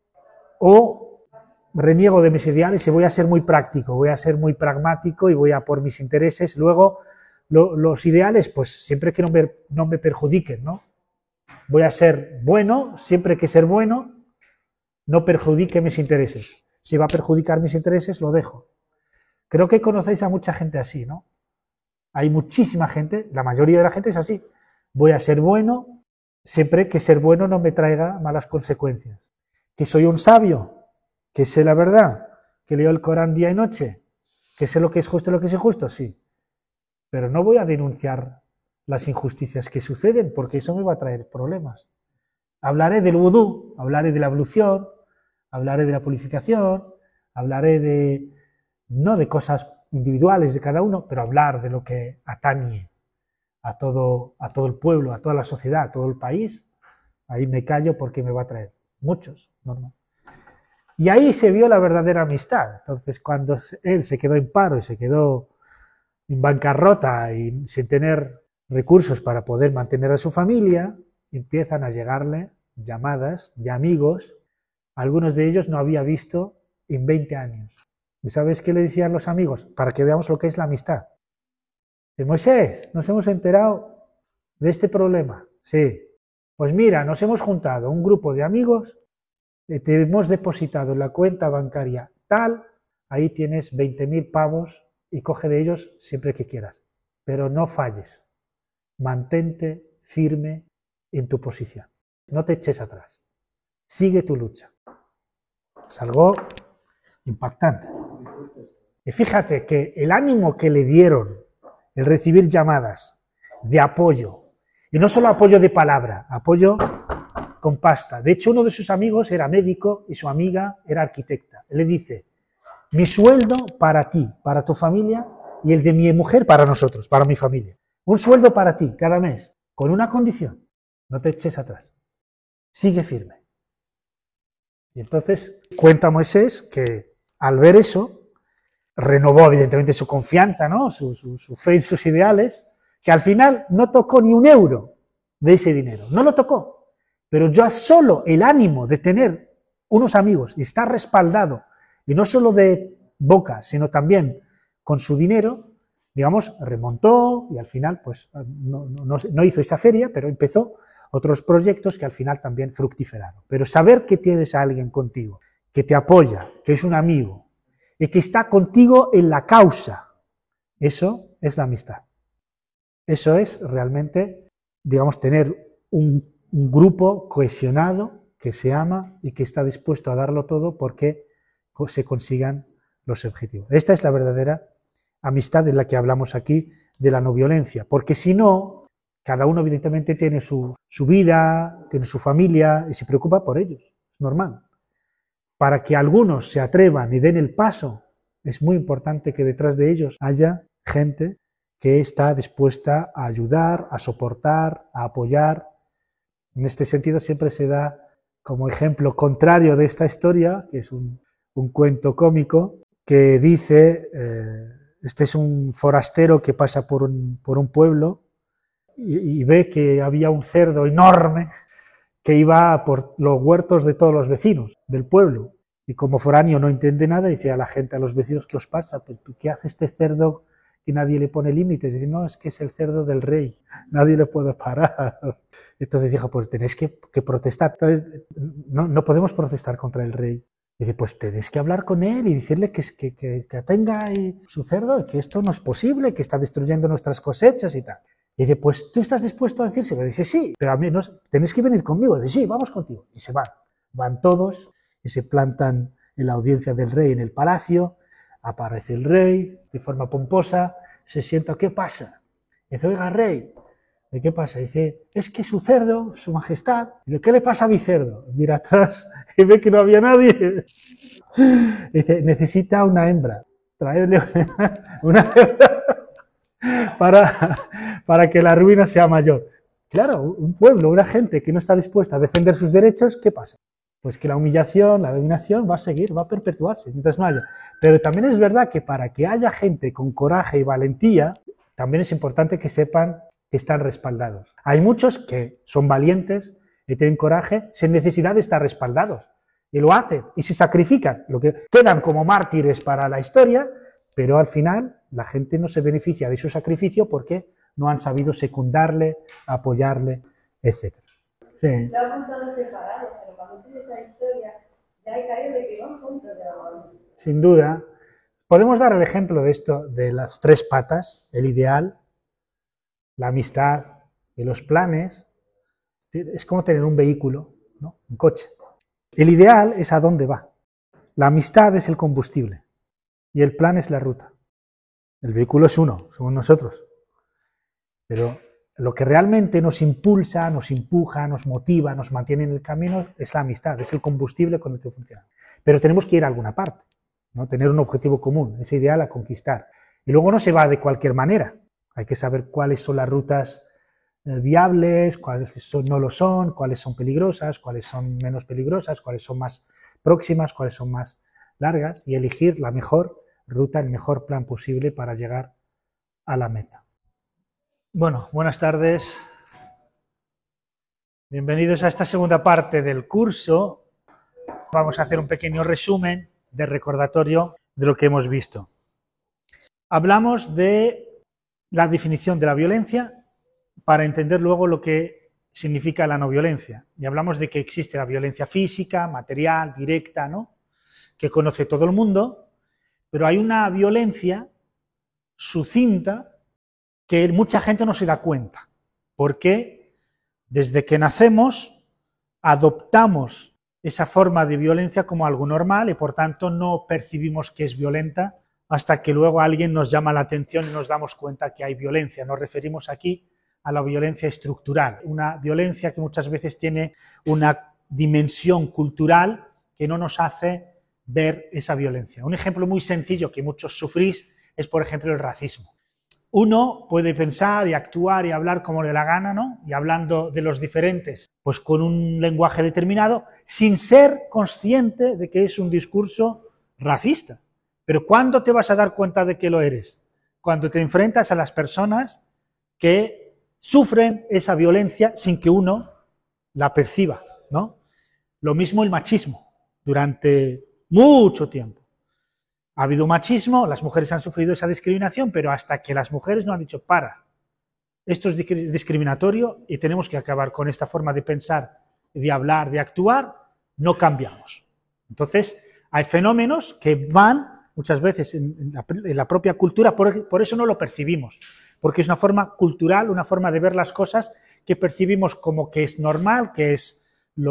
o reniego de mis ideales y voy a ser muy práctico, voy a ser muy pragmático y voy a por mis intereses. Luego, los ideales, pues siempre que no me perjudiquen, ¿no? Voy a ser bueno, siempre que ser bueno no perjudique mis intereses. Si va a perjudicar mis intereses, lo dejo. Creo que conocéis a mucha gente así, ¿no? Hay muchísima gente, la mayoría de la gente es así. Voy a ser bueno, siempre que ser bueno no me traiga malas consecuencias. Que soy un sabio, que sé la verdad, que leo el Corán día y noche, que sé lo que es justo y lo que es injusto, sí. Pero no voy a denunciar las injusticias que suceden, porque eso me va a traer problemas. Hablaré del vudú, hablaré de la ablución, hablaré de la purificación, hablaré no de cosas individuales de cada uno, pero hablar de lo que atañe a todo el pueblo, a toda la sociedad, a todo el país. Ahí me callo porque me va a traer muchos, normal. Y ahí se vio la verdadera amistad. Entonces, cuando él se quedó en paro y se quedó en bancarrota y sin tener recursos para poder mantener a su familia, empiezan a llegarle llamadas de amigos, algunos de ellos no había visto en 20 años. ¿Y sabes qué le decían los amigos? Para que veamos lo que es la amistad. De Moisés, nos hemos enterado de este problema. Sí. Pues mira, nos hemos juntado un grupo de amigos, te hemos depositado en la cuenta bancaria tal, ahí tienes 20.000 pavos y coge de ellos siempre que quieras. Pero no falles. Mantente firme en tu posición. No te eches atrás. Sigue tu lucha. Es algo impactante. Y fíjate que el ánimo que le dieron el recibir llamadas de apoyo, y no solo apoyo de palabra, apoyo con pasta. De hecho, uno de sus amigos era médico y su amiga era arquitecta. Él le dice, mi sueldo para ti, para tu familia, y el de mi mujer para nosotros, para mi familia. Un sueldo para ti cada mes, con una condición, no te eches atrás. Sigue firme. Y entonces cuenta Moisés que al ver eso, renovó evidentemente su confianza, ¿no? su fe en sus ideales, que al final no tocó ni un euro de ese dinero, no lo tocó. Pero ya solo el ánimo de tener unos amigos y estar respaldado y no solo de boca, sino también con su dinero, digamos, remontó y al final pues no hizo esa feria, pero empezó otros proyectos que al final también fructiferaron. Pero saber que tienes a alguien contigo, que te apoya, que es un amigo y que está contigo en la causa, eso es la amistad. Eso es realmente, digamos, tener un grupo cohesionado que se ama y que está dispuesto a darlo todo porque se consigan los objetivos. Esta es la verdadera amistad de la que hablamos aquí, de la no violencia, porque si no, cada uno evidentemente tiene su vida, tiene su familia y se preocupa por ellos, es normal. Para que algunos se atrevan y den el paso, es muy importante que detrás de ellos haya gente que está dispuesta a ayudar, a soportar, a apoyar. En este sentido siempre se da como ejemplo contrario de esta historia, que es un cuento cómico, que dice, este es un forastero que pasa por un pueblo y ve que había un cerdo enorme que iba por los huertos de todos los vecinos del pueblo. Y como foráneo no entiende nada, dice a la gente, a los vecinos, ¿qué os pasa? ¿Qué hace este cerdo que nadie le pone límites? Dice, no, es que es el cerdo del rey, nadie le puede parar. Entonces dijo, pues tenéis que protestar. Entonces, no podemos protestar contra el rey. Dice, pues tenéis que hablar con él y decirle que tenga su cerdo y que esto no es posible, que está destruyendo nuestras cosechas y tal. Y dice, pues tú estás dispuesto a decírselo. Dice, sí, pero a mí no, tenéis que venir conmigo. Dice, sí, vamos contigo. Y se van. Van todos y se plantan en la audiencia del rey en el palacio. Aparece el rey de forma pomposa, se sienta, ¿qué pasa? Dice, oiga, rey, ¿qué pasa? Dice, es que su cerdo, su majestad, dice, ¿qué le pasa a mi cerdo? Mira atrás y ve que no había nadie. Dice, necesita una hembra, traedle una hembra para que la ruina sea mayor. Claro, un pueblo, una gente que no está dispuesta a defender sus derechos, ¿qué pasa? Pues que la humillación, la dominación va a seguir, va a perpetuarse mientras no haya. Pero también es verdad que para que haya gente con coraje y valentía, también es importante que sepan que están respaldados. Hay muchos que son valientes y tienen coraje sin necesidad de estar respaldados. Y lo hacen y se sacrifican. Lo que quedan como mártires para la historia, pero al final la gente no se beneficia de su sacrificio porque no han sabido secundarle, apoyarle, etc. Sí. Lo han contado separados, pero cuando tienes esa historia, ya hay caído de que van juntos de la mano. Sin duda. Podemos dar el ejemplo de esto, de las tres patas, el ideal, la amistad y los planes. Es como tener un vehículo, ¿no? Un coche. El ideal es a dónde va. La amistad es el combustible y el plan es la ruta. El vehículo es uno, somos nosotros. Pero lo que realmente nos impulsa, nos empuja, nos motiva, nos mantiene en el camino es la amistad, es el combustible con el que funciona. Pero tenemos que ir a alguna parte, ¿no? Tener un objetivo común, ese ideal a conquistar. Y luego no se va de cualquier manera. Hay que saber cuáles son las rutas viables, cuáles no lo son, cuáles son peligrosas, cuáles son menos peligrosas, cuáles son más próximas, cuáles son más largas y elegir la mejor ruta, el mejor plan posible para llegar a la meta. Bueno, buenas tardes. Bienvenidos a esta segunda parte del curso. Vamos a hacer un pequeño resumen de recordatorio de lo que hemos visto. Hablamos de la definición de la violencia para entender luego lo que significa la no violencia. Y hablamos de que existe la violencia física, material, directa, ¿no? Que conoce todo el mundo, pero hay una violencia sucinta que mucha gente no se da cuenta, porque desde que nacemos adoptamos esa forma de violencia como algo normal y por tanto no percibimos que es violenta hasta que luego alguien nos llama la atención y nos damos cuenta que hay violencia. Nos referimos aquí a la violencia estructural, una violencia que muchas veces tiene una dimensión cultural que no nos hace ver esa violencia. Un ejemplo muy sencillo que muchos sufrís es, por ejemplo, el racismo. Uno puede pensar y actuar y hablar como le da la gana, ¿no? Y hablando de los diferentes, pues con un lenguaje determinado, sin ser consciente de que es un discurso racista. Pero ¿cuándo te vas a dar cuenta de que lo eres? Cuando te enfrentas a las personas que sufren esa violencia sin que uno la perciba, ¿no? Lo mismo el machismo, durante mucho tiempo. Ha habido machismo, las mujeres han sufrido esa discriminación, pero hasta que las mujeres no han dicho, para, esto es discriminatorio y tenemos que acabar con esta forma de pensar, de hablar, de actuar, no cambiamos. Entonces, hay fenómenos que van muchas veces en la propia cultura, por eso no lo percibimos, porque es una forma cultural, una forma de ver las cosas que percibimos como que es normal, que es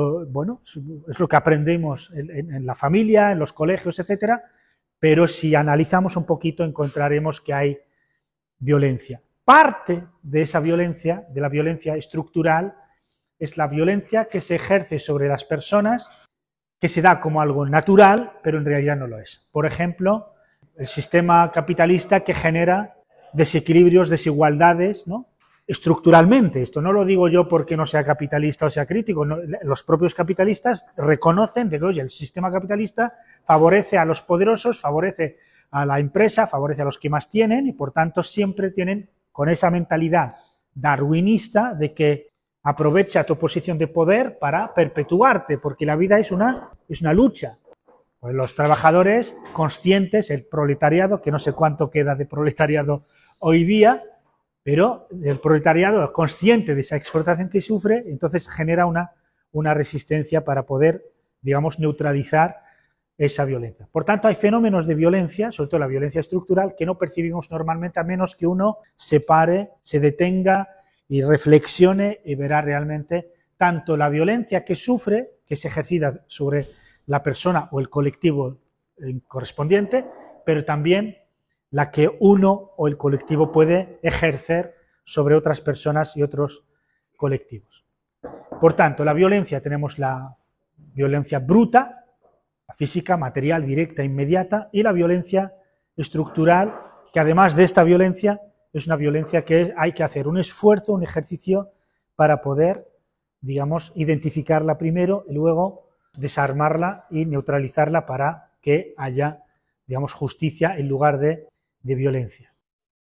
es lo que aprendemos en la familia, en los colegios, etcétera, pero si analizamos un poquito encontraremos que hay violencia. Parte de esa violencia, de la violencia estructural, es la violencia que se ejerce sobre las personas, que se da como algo natural, pero en realidad no lo es. Por ejemplo, el sistema capitalista que genera desequilibrios, desigualdades, ¿no? Estructuralmente. Esto no lo digo yo porque no sea capitalista o sea crítico, no, los propios capitalistas reconocen de que, oye, el sistema capitalista favorece a los poderosos, favorece a la empresa, favorece a los que más tienen y por tanto siempre tienen con esa mentalidad darwinista de que aprovecha tu posición de poder para perpetuarte, porque la vida es una lucha. Pues los trabajadores conscientes, el proletariado, que no sé cuánto queda de proletariado hoy día, pero el proletariado consciente de esa explotación que sufre, entonces genera una resistencia para poder, digamos, neutralizar esa violencia. Por tanto, hay fenómenos de violencia, sobre todo la violencia estructural, que no percibimos normalmente a menos que uno se pare, se detenga y reflexione y verá realmente tanto la violencia que sufre, que es ejercida sobre la persona o el colectivo correspondiente, pero también la que uno o el colectivo puede ejercer sobre otras personas y otros colectivos. Por tanto, la violencia, tenemos la violencia bruta, la física, material, directa, inmediata, y la violencia estructural, que además de esta violencia, es una violencia que hay que hacer un esfuerzo, un ejercicio para poder, digamos, identificarla primero y luego desarmarla y neutralizarla para que haya, digamos, justicia en lugar de violencia.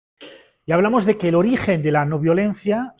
Y hablamos de que el origen de la no violencia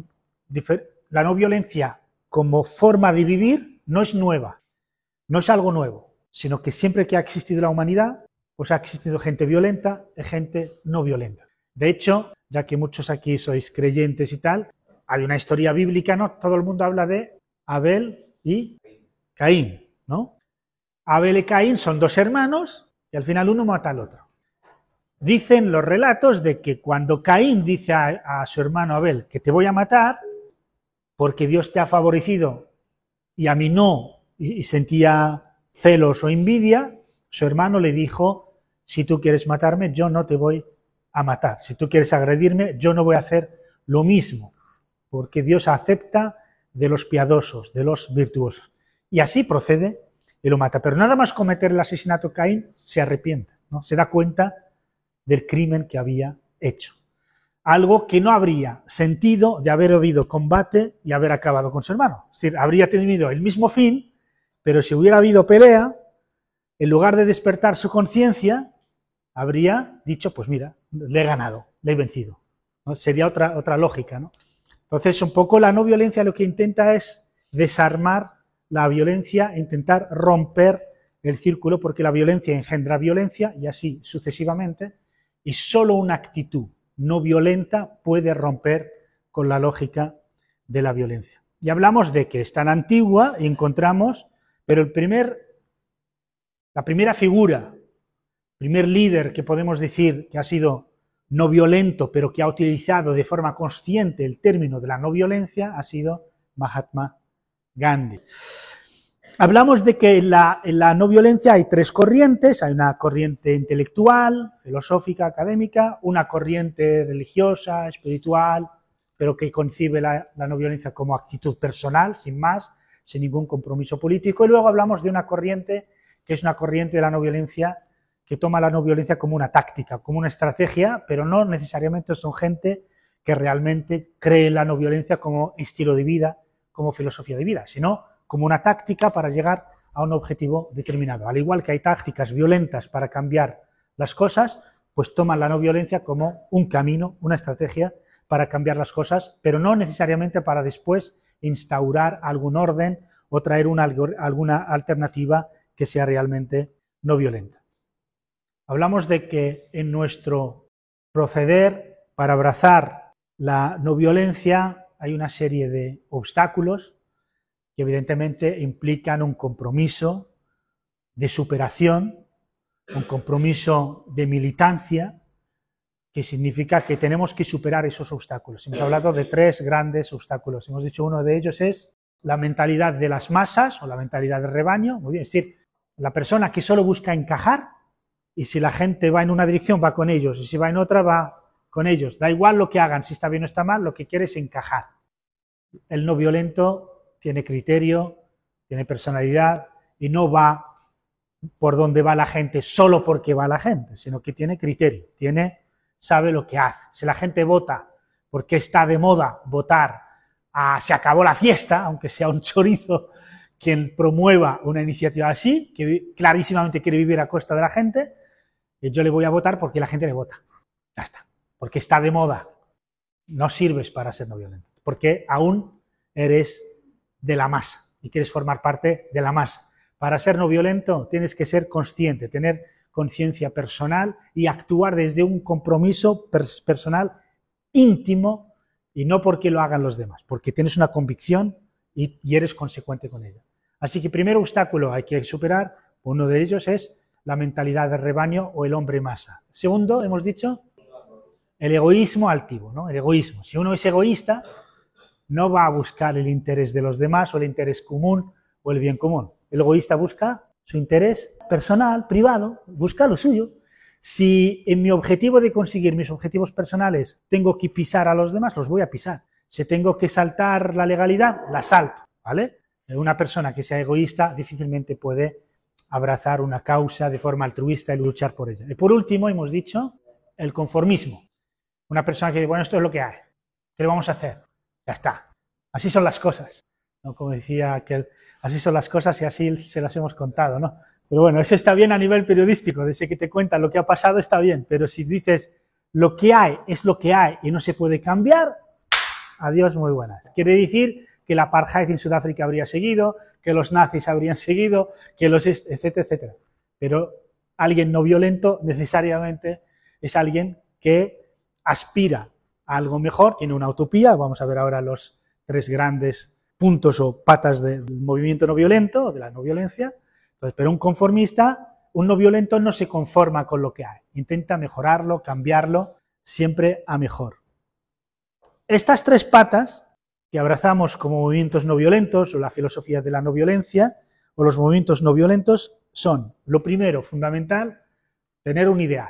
la no violencia como forma de vivir no es nueva, no es algo nuevo, sino que siempre que ha existido la humanidad, pues ha existido gente violenta y gente no violenta. De hecho, ya que muchos aquí sois creyentes y tal, hay una historia bíblica, ¿no? Todo el mundo habla de Abel y Caín, ¿no? Abel y Caín son dos hermanos y al final uno mata al otro. Dicen los relatos de que cuando Caín dice a su hermano Abel que te voy a matar porque Dios te ha favorecido y a mí no, y sentía celos o envidia, su hermano le dijo, si tú quieres matarme, yo no te voy a matar. Si tú quieres agredirme, yo no voy a hacer lo mismo, porque Dios acepta de los piadosos, de los virtuosos. Y así procede y lo mata. Pero nada más cometer el asesinato Caín, se arrepiente, ¿no? Se da cuenta del crimen que había hecho. Algo que no habría sentido de haber habido combate y haber acabado con su hermano. Es decir, habría tenido el mismo fin, pero si hubiera habido pelea, en lugar de despertar su conciencia, habría dicho, pues mira, le he ganado, le he vencido, ¿no? Sería otra lógica, ¿no? Entonces, un poco la no violencia lo que intenta es desarmar la violencia, intentar romper el círculo, porque la violencia engendra violencia y así sucesivamente, y solo una actitud no violenta puede romper con la lógica de la violencia. Y hablamos de que es tan antigua y encontramos, pero la primera figura, primer líder que podemos decir que ha sido no violento, pero que ha utilizado de forma consciente el término de la no violencia, ha sido Mahatma Gandhi. Hablamos de que en la no violencia hay tres corrientes, hay una corriente intelectual, filosófica, académica, una corriente religiosa, espiritual, pero que concibe la no violencia como actitud personal, sin más, sin ningún compromiso político, y luego hablamos de una corriente que es una corriente de la no violencia que toma la no violencia como una táctica, como una estrategia, pero no necesariamente son gente que realmente cree en la no violencia como estilo de vida, como filosofía de vida, sino como una táctica para llegar a un objetivo determinado. Al igual que hay tácticas violentas para cambiar las cosas, pues toman la no violencia como un camino, una estrategia para cambiar las cosas, pero no necesariamente para después instaurar algún orden o traer alguna alternativa que sea realmente no violenta. Hablamos de que en nuestro proceder para abrazar la no violencia hay una serie de obstáculos que evidentemente implican un compromiso de superación, un compromiso de militancia, que significa que tenemos que superar esos obstáculos. Hemos hablado de 3 grandes obstáculos. Hemos dicho uno de ellos es la mentalidad de las masas o la mentalidad del rebaño. Muy bien, es decir, la persona que solo busca encajar y si la gente va en una dirección va con ellos y si va en otra va con ellos. Da igual lo que hagan, si está bien o está mal, lo que quiere es encajar. El no violento tiene criterio, tiene personalidad y no va por donde va la gente solo porque va la gente, sino que tiene criterio, sabe lo que hace. Si la gente vota porque está de moda votar a se acabó la fiesta, aunque sea un chorizo quien promueva una iniciativa así, que clarísimamente quiere vivir a costa de la gente, yo le voy a votar porque la gente le vota. Ya está. Porque está de moda. No sirves para ser no violento, porque aún eres de la masa y quieres formar parte de la masa. Para ser no violento tienes que ser consciente, tener conciencia personal y actuar desde un compromiso personal íntimo y no porque lo hagan los demás, porque tienes una convicción y eres consecuente con ella. Así que primer obstáculo hay que superar, uno de ellos es la mentalidad de rebaño o el hombre masa. Segundo, hemos dicho, el egoísmo altivo, ¿no? El egoísmo. Si uno es egoísta, no va a buscar el interés de los demás o el interés común o el bien común. El egoísta busca su interés personal, privado, busca lo suyo. Si en mi objetivo de conseguir mis objetivos personales tengo que pisar a los demás, los voy a pisar. Si tengo que saltar la legalidad, la salto, ¿vale? Una persona que sea egoísta difícilmente puede abrazar una causa de forma altruista y luchar por ella. Y por último, hemos dicho, el conformismo. Una persona que dice, bueno, esto es lo que hay, ¿qué le vamos a hacer? Ya está, así son las cosas, ¿no? Como decía aquel, así son las cosas y así se las hemos contado, ¿no? Pero bueno, eso está bien a nivel periodístico, de ese que te cuentan lo que ha pasado está bien, pero si dices lo que hay es lo que hay y no se puede cambiar, adiós, muy buenas. Quiere decir que la apartheid en Sudáfrica habría seguido, que los nazis habrían seguido, que los etcétera, etcétera. Pero alguien no violento necesariamente es alguien que aspira a algo mejor, tiene una utopía. Vamos a ver ahora los 3 grandes puntos o patas del movimiento no violento, de la no violencia. Entonces, pero un conformista, un no violento no se conforma con lo que hay, intenta mejorarlo, cambiarlo, siempre a mejor. Estas 3 patas que abrazamos como movimientos no violentos o la filosofía de la no violencia o los movimientos no violentos son, lo primero, fundamental, tener un ideal.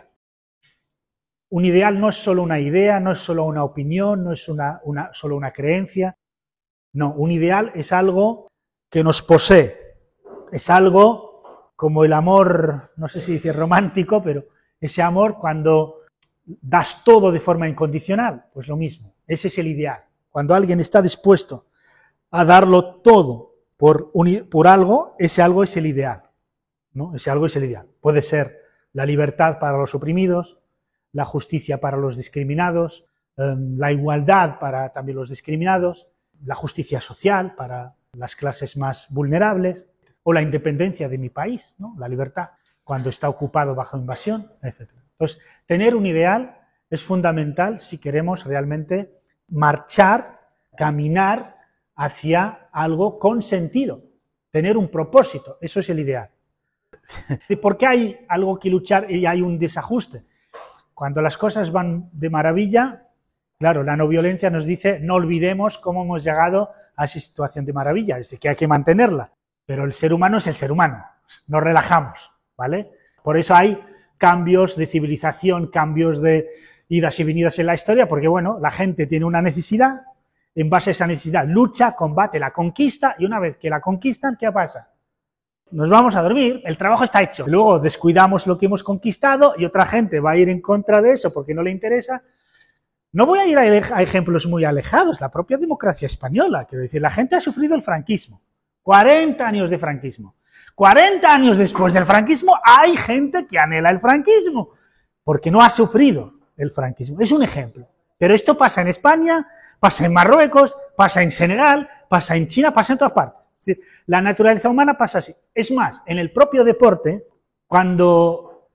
Un ideal no es solo una idea, no es solo una opinión, no es solo una creencia. No, un ideal es algo que nos posee. Es algo como el amor, no sé si dice romántico, pero ese amor cuando das todo de forma incondicional, pues lo mismo. Ese es el ideal. Cuando alguien está dispuesto a darlo todo por algo, ese algo es el ideal, ¿no? Ese algo es el ideal. Puede ser la libertad para los oprimidos, la justicia para los discriminados, la igualdad para también los discriminados, la justicia social para las clases más vulnerables, o la independencia de mi país, ¿no? La libertad cuando está ocupado bajo invasión, etc. Entonces, tener un ideal es fundamental si queremos realmente marchar, caminar hacia algo con sentido, tener un propósito, eso es el ideal. ¿Y por qué hay algo que luchar y hay un desajuste? Cuando las cosas van de maravilla, claro, la no violencia nos dice no olvidemos cómo hemos llegado a esa situación de maravilla, es decir, que hay que mantenerla, pero el ser humano es el ser humano, nos relajamos, ¿vale? Por eso hay cambios de civilización, cambios de idas y venidas en la historia, porque bueno, la gente tiene una necesidad, en base a esa necesidad lucha, combate, la conquista, y una vez que la conquistan, ¿qué pasa? Nos vamos a dormir, el trabajo está hecho. Luego descuidamos lo que hemos conquistado y otra gente va a ir en contra de eso porque no le interesa. No voy a ir a ejemplos muy alejados, la propia democracia española, quiero decir, la gente ha sufrido el franquismo, 40 años de franquismo. 40 años después del franquismo hay gente que anhela el franquismo, porque no ha sufrido el franquismo. Es un ejemplo. Pero esto pasa en España, pasa en Marruecos, pasa en Senegal, pasa en China, pasa en todas partes. Es decir, la naturaleza humana pasa así. Es más, en el propio deporte, cuando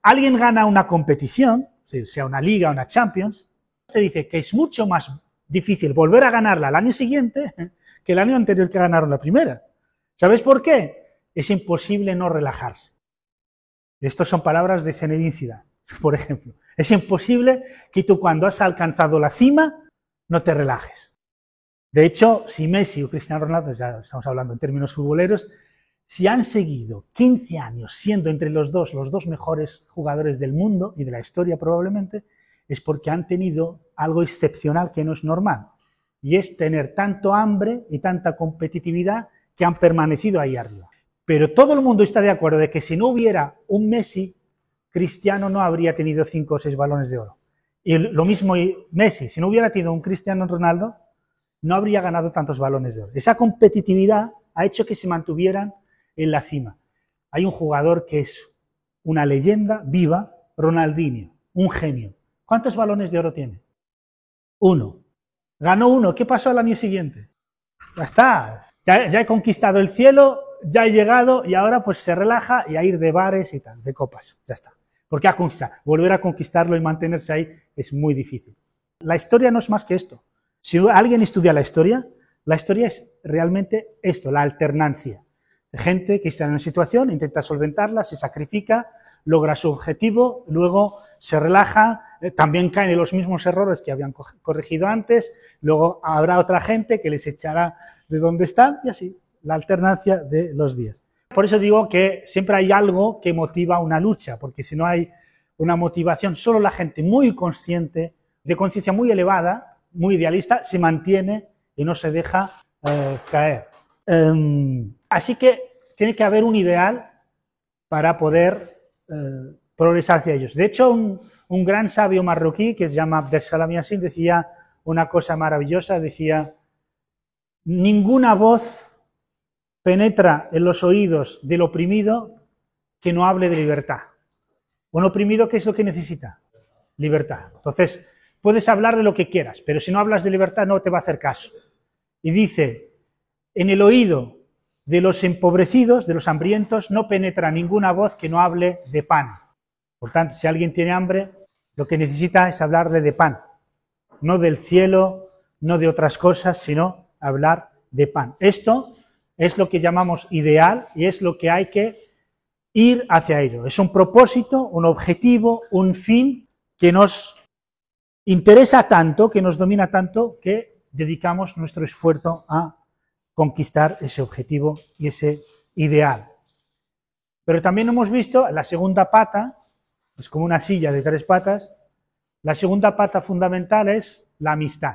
alguien gana una competición, sea una liga o una Champions, se dice que es mucho más difícil volver a ganarla al año siguiente que el año anterior que ganaron la primera. ¿Sabes por qué? Es imposible no relajarse. Estas son palabras de Zinedine Zidane, por ejemplo. Es imposible que tú cuando has alcanzado la cima no te relajes. De hecho, si Messi o Cristiano Ronaldo, ya estamos hablando en términos futboleros, si han seguido 15 años siendo entre los dos mejores jugadores del mundo y de la historia probablemente, es porque han tenido algo excepcional que no es normal, y es tener tanto hambre y tanta competitividad que han permanecido ahí arriba. Pero todo el mundo está de acuerdo de que si no hubiera un Messi, Cristiano no habría tenido 5 o 6 balones de oro. Y lo mismo Messi, si no hubiera tenido un Cristiano Ronaldo, no habría ganado tantos balones de oro. Esa competitividad ha hecho que se mantuvieran en la cima. Hay un jugador que es una leyenda viva, Ronaldinho, un genio. ¿Cuántos balones de oro tiene? 1. Ganó 1. ¿Qué pasó al año siguiente? Ya está. Ya he conquistado el cielo, ya he llegado y ahora pues se relaja y a ir de bares y tal, de copas. Ya está. Porque ha conquistado. Volver a conquistarlo y mantenerse ahí es muy difícil. La historia no es más que esto. Si alguien estudia la historia es realmente esto, la alternancia. Gente que está en una situación, intenta solventarla, se sacrifica, logra su objetivo, luego se relaja, también caen en los mismos errores que habían corregido antes, luego habrá otra gente que les echará de donde están y así, la alternancia de los días. Por eso digo que siempre hay algo que motiva una lucha, porque si no hay una motivación, solo la gente muy consciente, de conciencia muy elevada, muy idealista, se mantiene y no se deja caer. Así que tiene que haber un ideal para poder progresar hacia ellos. De hecho, un gran sabio marroquí que se llama Abdeslam Yassin decía una cosa maravillosa, decía: ninguna voz penetra en los oídos del oprimido que no hable de libertad. Un oprimido, ¿qué es lo que necesita? Libertad. Entonces, puedes hablar de lo que quieras, pero si no hablas de libertad no te va a hacer caso. Y dice, en el oído de los empobrecidos, de los hambrientos, no penetra ninguna voz que no hable de pan. Por tanto, si alguien tiene hambre, lo que necesita es hablarle de pan, no del cielo, no de otras cosas, sino hablar de pan. Esto es lo que llamamos ideal y es lo que hay que ir hacia ello. Es un propósito, un objetivo, un fin que nos interesa tanto, que nos domina tanto, que dedicamos nuestro esfuerzo a conquistar ese objetivo y ese ideal. Pero también hemos visto la segunda pata, es como una silla de 3 patas, la segunda pata fundamental es la amistad.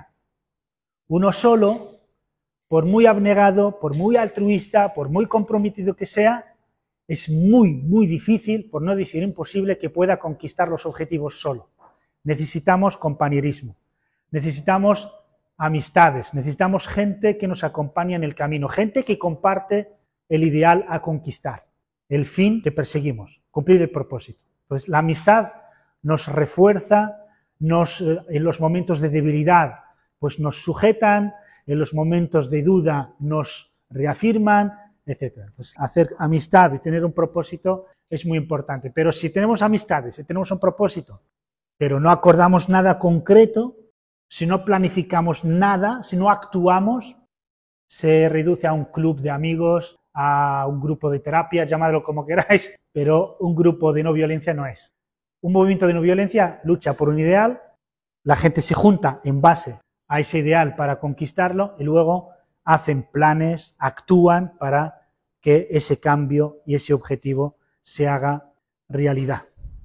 Uno solo, por muy abnegado, por muy altruista, por muy comprometido que sea, es muy, muy difícil, por no decir imposible, que pueda conquistar los objetivos solo. Necesitamos compañerismo, necesitamos amistades, necesitamos gente que nos acompañe en el camino, gente que comparte el ideal a conquistar, el fin que perseguimos, cumplir el propósito. Entonces, la amistad nos refuerza, en los momentos de debilidad pues nos sujetan, en los momentos de duda nos reafirman, etc. Entonces, hacer amistad y tener un propósito es muy importante. Pero si tenemos amistades, si tenemos un propósito, pero no acordamos nada concreto, si no planificamos nada, si no actuamos, se reduce a un club de amigos, a un grupo de terapia, llamadlo como queráis, pero un grupo de no violencia no es. Un movimiento de no violencia lucha por un ideal, la gente se junta en base a ese ideal para conquistarlo y luego hacen planes, actúan para que ese cambio y ese objetivo se haga realidad.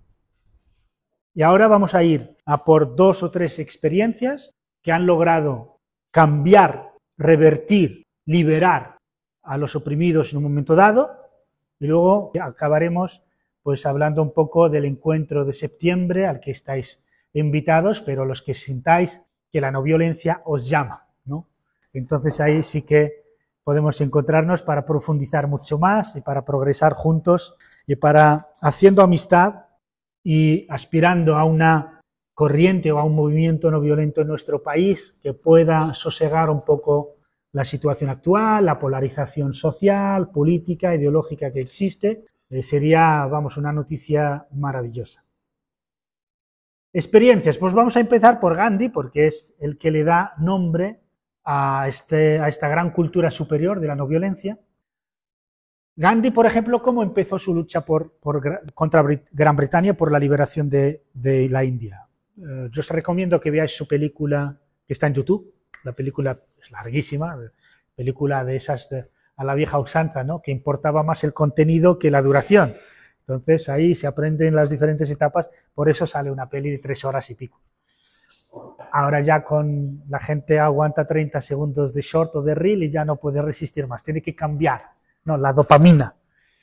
Y ahora vamos a ir a por 2 o 3 experiencias que han logrado cambiar, revertir, liberar a los oprimidos en un momento dado, y luego acabaremos pues hablando un poco del encuentro de septiembre al que estáis invitados, pero los que sintáis que la no violencia os llama, ¿no? Entonces ahí sí que podemos encontrarnos para profundizar mucho más y para progresar juntos y para haciendo amistad y aspirando a una corriente o a un movimiento no violento en nuestro país que pueda sosegar un poco la situación actual, la polarización social, política, ideológica que existe, Sería, vamos, una noticia maravillosa. Experiencias, pues vamos a empezar por Gandhi, porque es el que le da nombre a esta gran cultura superior de la no violencia. Gandhi, por ejemplo, cómo empezó su lucha contra Gran Bretaña por la liberación de la India. Yo os recomiendo que veáis su película, que está en YouTube. La película es larguísima, película de esas a la vieja usanza, ¿no? Que importaba más el contenido que la duración. Entonces ahí se aprenden las diferentes etapas, por eso sale una peli de 3 horas y pico. Ahora ya con la gente aguanta 30 segundos de short o de reel y ya no puede resistir más, tiene que cambiar, no, la dopamina.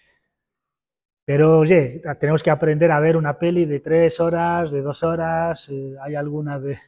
Pero oye, tenemos que aprender a ver una peli de 3 horas, de 2 horas, hay alguna de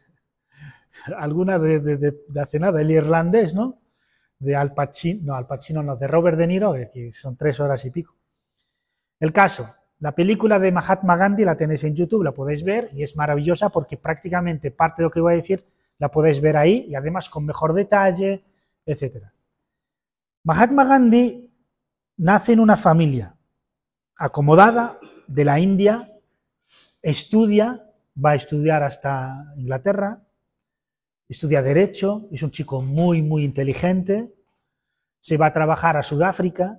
hace nada, el irlandés, ¿no? De Al Pacino no, de Robert De Niro, que son 3 horas y pico. El caso, la película de Mahatma Gandhi la tenéis en YouTube, la podéis ver y es maravillosa porque prácticamente parte de lo que voy a decir la podéis ver ahí y además con mejor detalle, etc. Mahatma Gandhi nace en una familia acomodada de la India, va a estudiar hasta Inglaterra, estudia Derecho, es un chico muy, muy inteligente, se va a trabajar a Sudáfrica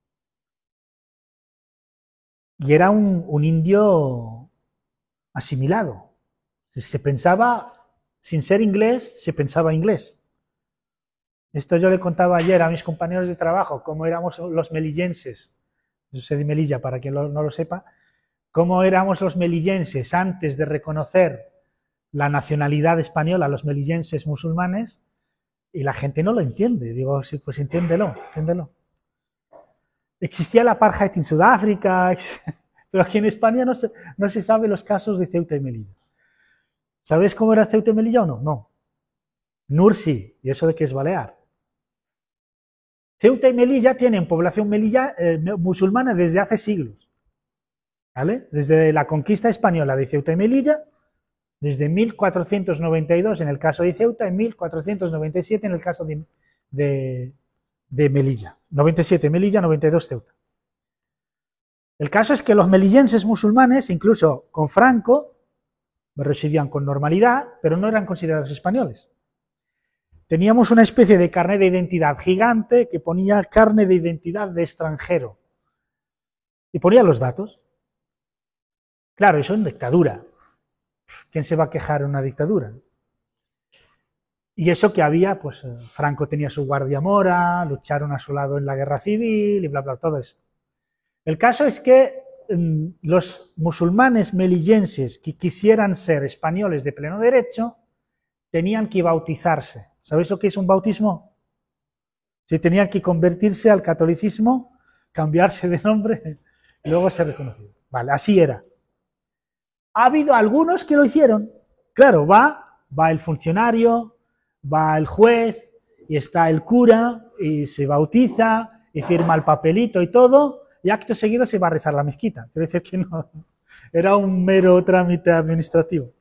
y era un indio asimilado. Se pensaba, sin ser inglés, se pensaba inglés. Esto yo le contaba ayer a mis compañeros de trabajo, cómo éramos los melillenses. Yo soy de Melilla, para quien no lo sepa, cómo éramos los melillenses antes de reconocer la nacionalidad española, los melillenses musulmanes, y la gente no lo entiende. Digo, sí, pues entiéndelo. Existía la apartheid en Sudáfrica, pero aquí en España no se sabe los casos de Ceuta y Melilla. ¿Sabéis cómo era Ceuta y Melilla o no? No. Nursi, ¿y eso de qué es Balear? Ceuta y Melilla tienen población musulmana desde hace siglos. ¿Vale? Desde la conquista española de Ceuta y Melilla, desde 1492 en el caso de Ceuta, en 1497 en el caso de Melilla. 97 Melilla, 92 Ceuta. El caso es que los melillenses musulmanes, incluso con Franco, residían con normalidad, pero no eran considerados españoles. Teníamos una especie de carnet de identidad gigante que ponía carnet de identidad de extranjero. Y ponía los datos. Claro, eso en dictadura. ¿Quién se va a quejar en una dictadura? Y eso que había, pues Franco tenía su guardia mora, lucharon a su lado en la guerra civil y bla, bla, todo eso. El caso es que los musulmanes melillenses que quisieran ser españoles de pleno derecho tenían que bautizarse. ¿Sabéis lo que es un bautismo? Si tenían que convertirse al catolicismo, cambiarse de nombre y luego ser reconocidos. Vale, así era. Ha habido algunos que lo hicieron. Claro, va el funcionario, va el juez y está el cura y se bautiza y firma el papelito y todo, y acto seguido se va a rezar la mezquita. Quiero decir que no, era un mero trámite administrativo.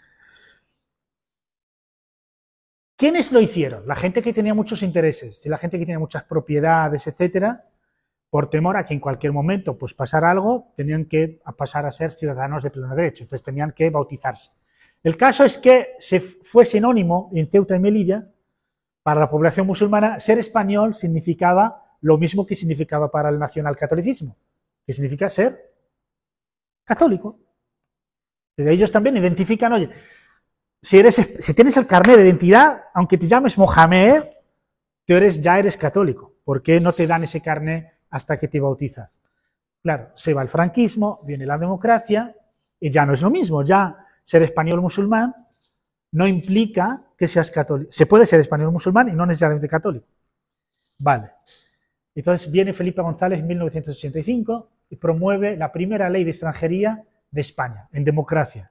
¿Quiénes lo hicieron? La gente que tenía muchos intereses, la gente que tenía muchas propiedades, etcétera, por temor a que en cualquier momento pues pasara algo, tenían que pasar a ser ciudadanos de pleno derecho, entonces tenían que bautizarse. El caso es que fue sinónimo en Ceuta y Melilla, para la población musulmana, ser español significaba lo mismo que significaba para el nacionalcatolicismo, que significa ser católico. Desde ellos también identifican, oye, si tienes el carnet de identidad, aunque te llames Mohamed, ya eres católico. ¿Por qué no te dan ese carnet hasta que te bautizas? Claro, se va el franquismo, viene la democracia y ya no es lo mismo. Ya ser español musulmán no implica que seas católico. Se puede ser español musulmán y no necesariamente católico. Vale. Entonces viene Felipe González en 1985 y promueve la primera ley de extranjería de España, en democracia.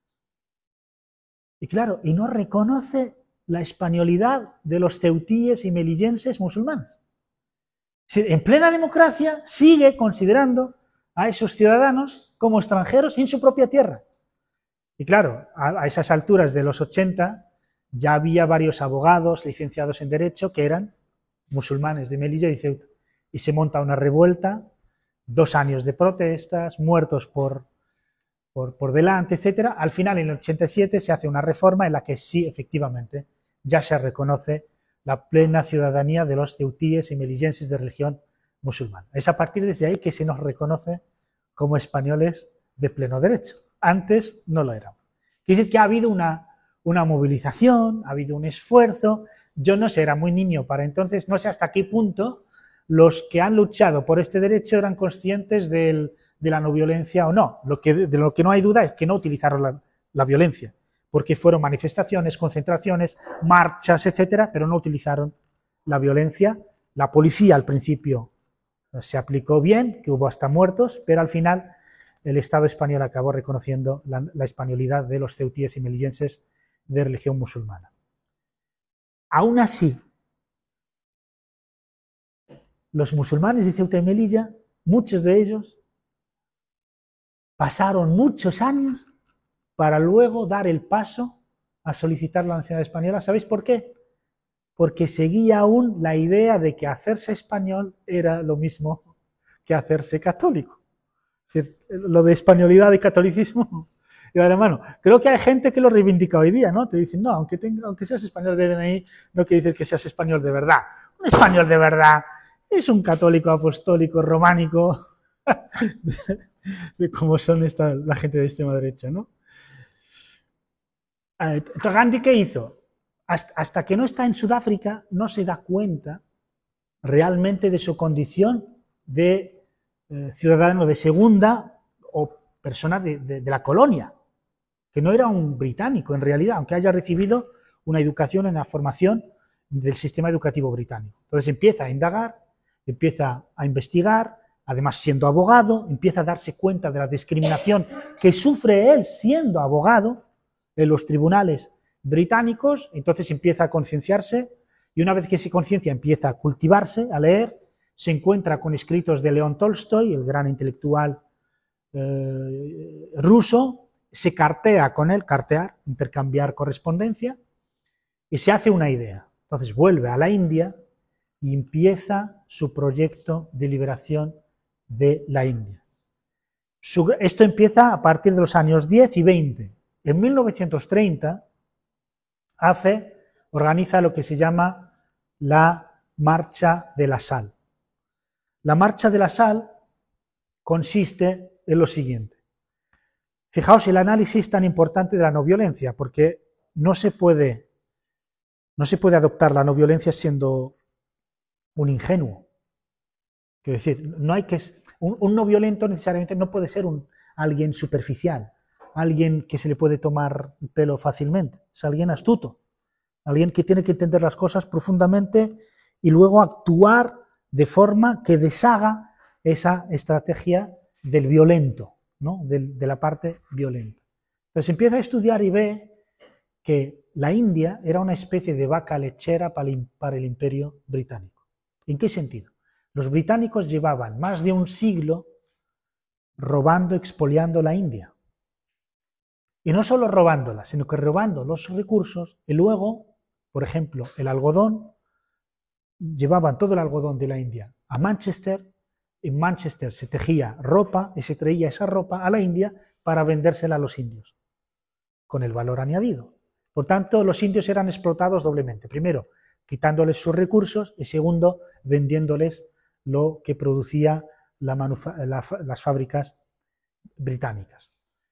Y claro, y no reconoce la españolidad de los ceutíes y melillenses musulmanes. En plena democracia sigue considerando a esos ciudadanos como extranjeros en su propia tierra. Y claro, a esas alturas de los 80 ya había varios abogados licenciados en Derecho que eran musulmanes de Melilla y Ceuta. Y se monta una revuelta 2 años de protestas, muertos por delante, etcétera. Al final, en el 87, se hace una reforma en la que sí, efectivamente, ya se reconoce la plena ciudadanía de los ceutíes y melillenses de religión musulmana. Es a partir de ahí que se nos reconoce como españoles de pleno derecho. Antes no lo éramos. Quiere decir que ha habido una movilización, ha habido un esfuerzo. Yo no sé, era muy niño para entonces, no sé hasta qué punto los que han luchado por este derecho eran conscientes de la no violencia o no. De lo que no hay duda es que no utilizaron la violencia, porque fueron manifestaciones, concentraciones, marchas, etcétera, pero no utilizaron la violencia. La policía al principio se aplicó bien, que hubo hasta muertos, pero al final el Estado español acabó reconociendo la españolidad de los ceutíes y melillenses de religión musulmana. Aún así, los musulmanes de Ceuta y Melilla, muchos de ellos, pasaron muchos años para luego dar el paso a solicitar la nacionalidad española. ¿Sabéis por qué? Porque seguía aún la idea de que hacerse español era lo mismo que hacerse católico. Es decir, lo de españolidad y catolicismo iba de la mano. Creo que hay gente que lo reivindica hoy día, ¿no? Te dicen, no, aunque seas español de DNI, no quiere decir que seas español de verdad. Un español de verdad es un católico apostólico románico, de cómo son la gente de extrema derecha, ¿no? Gandhi, ¿qué hizo? Hasta que no está en Sudáfrica, no se da cuenta realmente de su condición de ciudadano de segunda o persona de la colonia, que no era un británico en realidad, aunque haya recibido una educación en la formación del sistema educativo británico. Entonces empieza a indagar, empieza a investigar, además siendo abogado, empieza a darse cuenta de la discriminación que sufre él siendo abogado en los tribunales británicos. Entonces empieza a concienciarse y una vez que se conciencia empieza a cultivarse, a leer, se encuentra con escritos de León Tolstoy, el gran intelectual ruso, se cartea con él, intercambiar correspondencia, y se hace una idea. Entonces vuelve a la India y empieza su proyecto de liberación de la India. Esto empieza a partir de los años 10 y 20. En 1930 organiza lo que se llama la Marcha de la Sal. La Marcha de la Sal consiste en lo siguiente. Fijaos el análisis tan importante de la no violencia, porque no se puede adoptar la no violencia siendo un ingenuo. Quiero decir, un no violento necesariamente no puede ser alguien superficial, alguien que se le puede tomar el pelo fácilmente. Es alguien astuto, alguien que tiene que entender las cosas profundamente y luego actuar de forma que deshaga esa estrategia del violento, ¿no? de la parte violenta. Entonces empieza a estudiar y ve que la India era una especie de vaca lechera para el Imperio británico. ¿En qué sentido? Los británicos llevaban más de un siglo robando, expoliando la India. Y no solo robándola, sino que robando los recursos y luego, por ejemplo, el algodón, llevaban todo el algodón de la India a Manchester. En Manchester se tejía ropa y se traía esa ropa a la India para vendérsela a los indios, con el valor añadido. Por tanto, los indios eran explotados doblemente. Primero, quitándoles sus recursos y segundo, vendiéndoles lo que producía las fábricas británicas.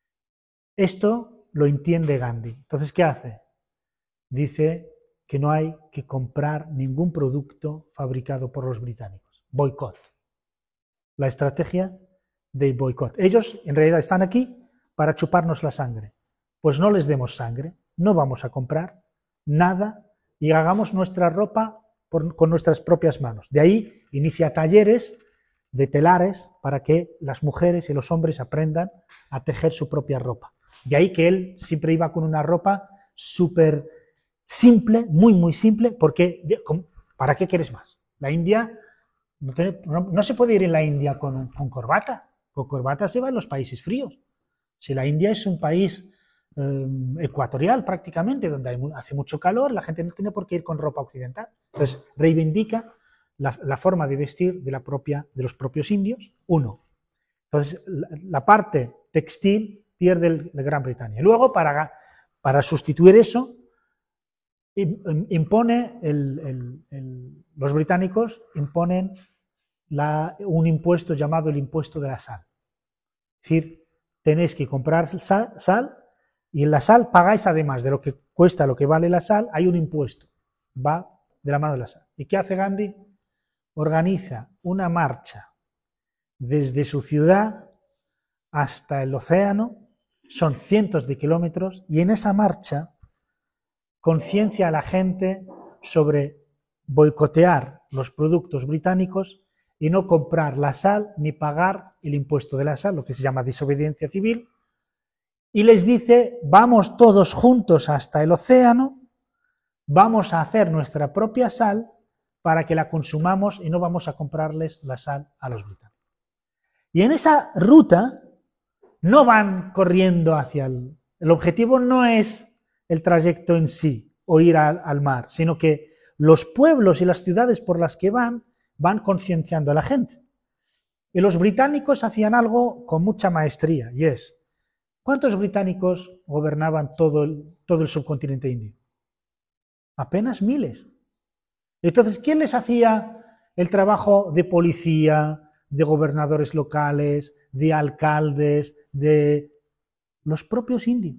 Esto lo entiende Gandhi. Entonces, ¿qué hace? Dice que no hay que comprar ningún producto fabricado por los británicos. Boicot. La estrategia de boicot. Ellos en realidad están aquí para chuparnos la sangre. Pues no les demos sangre, no vamos a comprar nada y hagamos nuestra ropa con nuestras propias manos. De ahí inicia talleres de telares para que las mujeres y los hombres aprendan a tejer su propia ropa. De ahí que él siempre iba con una ropa súper simple, muy, muy simple, porque ¿para qué quieres más? La India, no se puede ir en la India con corbata. Con corbata se va en los países fríos. Si la India es un país ecuatorial prácticamente, donde hace mucho calor, la gente no tiene por qué ir con ropa occidental. Entonces reivindica la forma de vestir de los propios indios, uno. Entonces, la parte textil pierde el Gran Bretaña. Y luego, para sustituir eso, los británicos imponen un impuesto llamado el impuesto de la sal. Es decir, tenéis que comprar sal y en la sal pagáis, además de lo que cuesta, lo que vale la sal, hay un impuesto. Va de la mano de la sal. ¿Y qué hace Gandhi? Organiza una marcha desde su ciudad hasta el océano, son cientos de kilómetros, y en esa marcha conciencia a la gente sobre boicotear los productos británicos y no comprar la sal ni pagar el impuesto de la sal, lo que se llama desobediencia civil, y les dice, vamos todos juntos hasta el océano, vamos a hacer nuestra propia sal para que la consumamos y no vamos a comprarles la sal a los británicos. Y en esa ruta no van corriendo hacia el objetivo no es el trayecto en sí o ir al mar, sino que los pueblos y las ciudades por las que van concienciando a la gente. Y los británicos hacían algo con mucha maestría, y es, ¿cuántos británicos gobernaban todo el subcontinente indio? Apenas miles. Entonces, ¿quién les hacía el trabajo de policía, de gobernadores locales, de alcaldes, de los propios indios?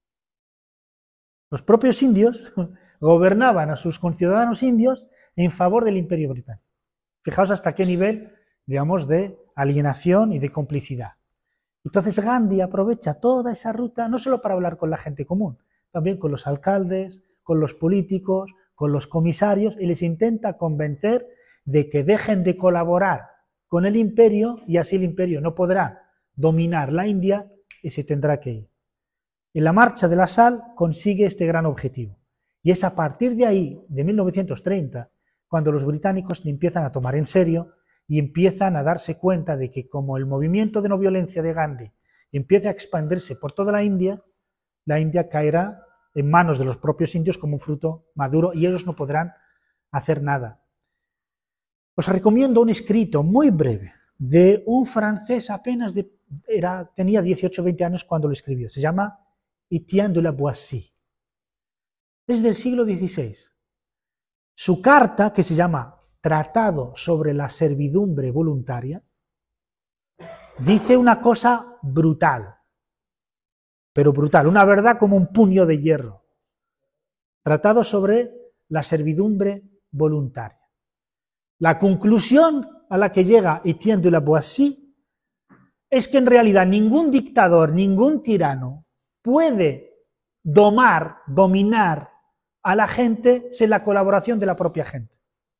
Los propios indios gobernaban a sus conciudadanos indios en favor del Imperio Británico. Fijaos hasta qué nivel, digamos, de alienación y de complicidad. Entonces Gandhi aprovecha toda esa ruta, no solo para hablar con la gente común, también con los alcaldes, con los políticos, con los comisarios, y les intenta convencer de que dejen de colaborar con el imperio, y así el imperio no podrá dominar la India y se tendrá que ir. En la marcha de la sal consigue este gran objetivo. Y es a partir de ahí, de 1930, cuando los británicos le empiezan a tomar en serio y empiezan a darse cuenta de que como el movimiento de no violencia de Gandhi empieza a expandirse por toda la India caerá en manos de los propios indios como un fruto maduro y ellos no podrán hacer nada. Os recomiendo un escrito muy breve de un francés tenía 18 o 20 años cuando lo escribió. Se llama Etienne de la Boissy. Es del siglo XVI. Su carta, que se llama Tratado sobre la servidumbre voluntaria, dice una cosa brutal, pero brutal, una verdad como un puño de hierro. Tratado sobre la servidumbre voluntaria. La conclusión a la que llega Etienne de la Boissy es que en realidad ningún dictador, ningún tirano puede dominar a la gente sin la colaboración de la propia gente.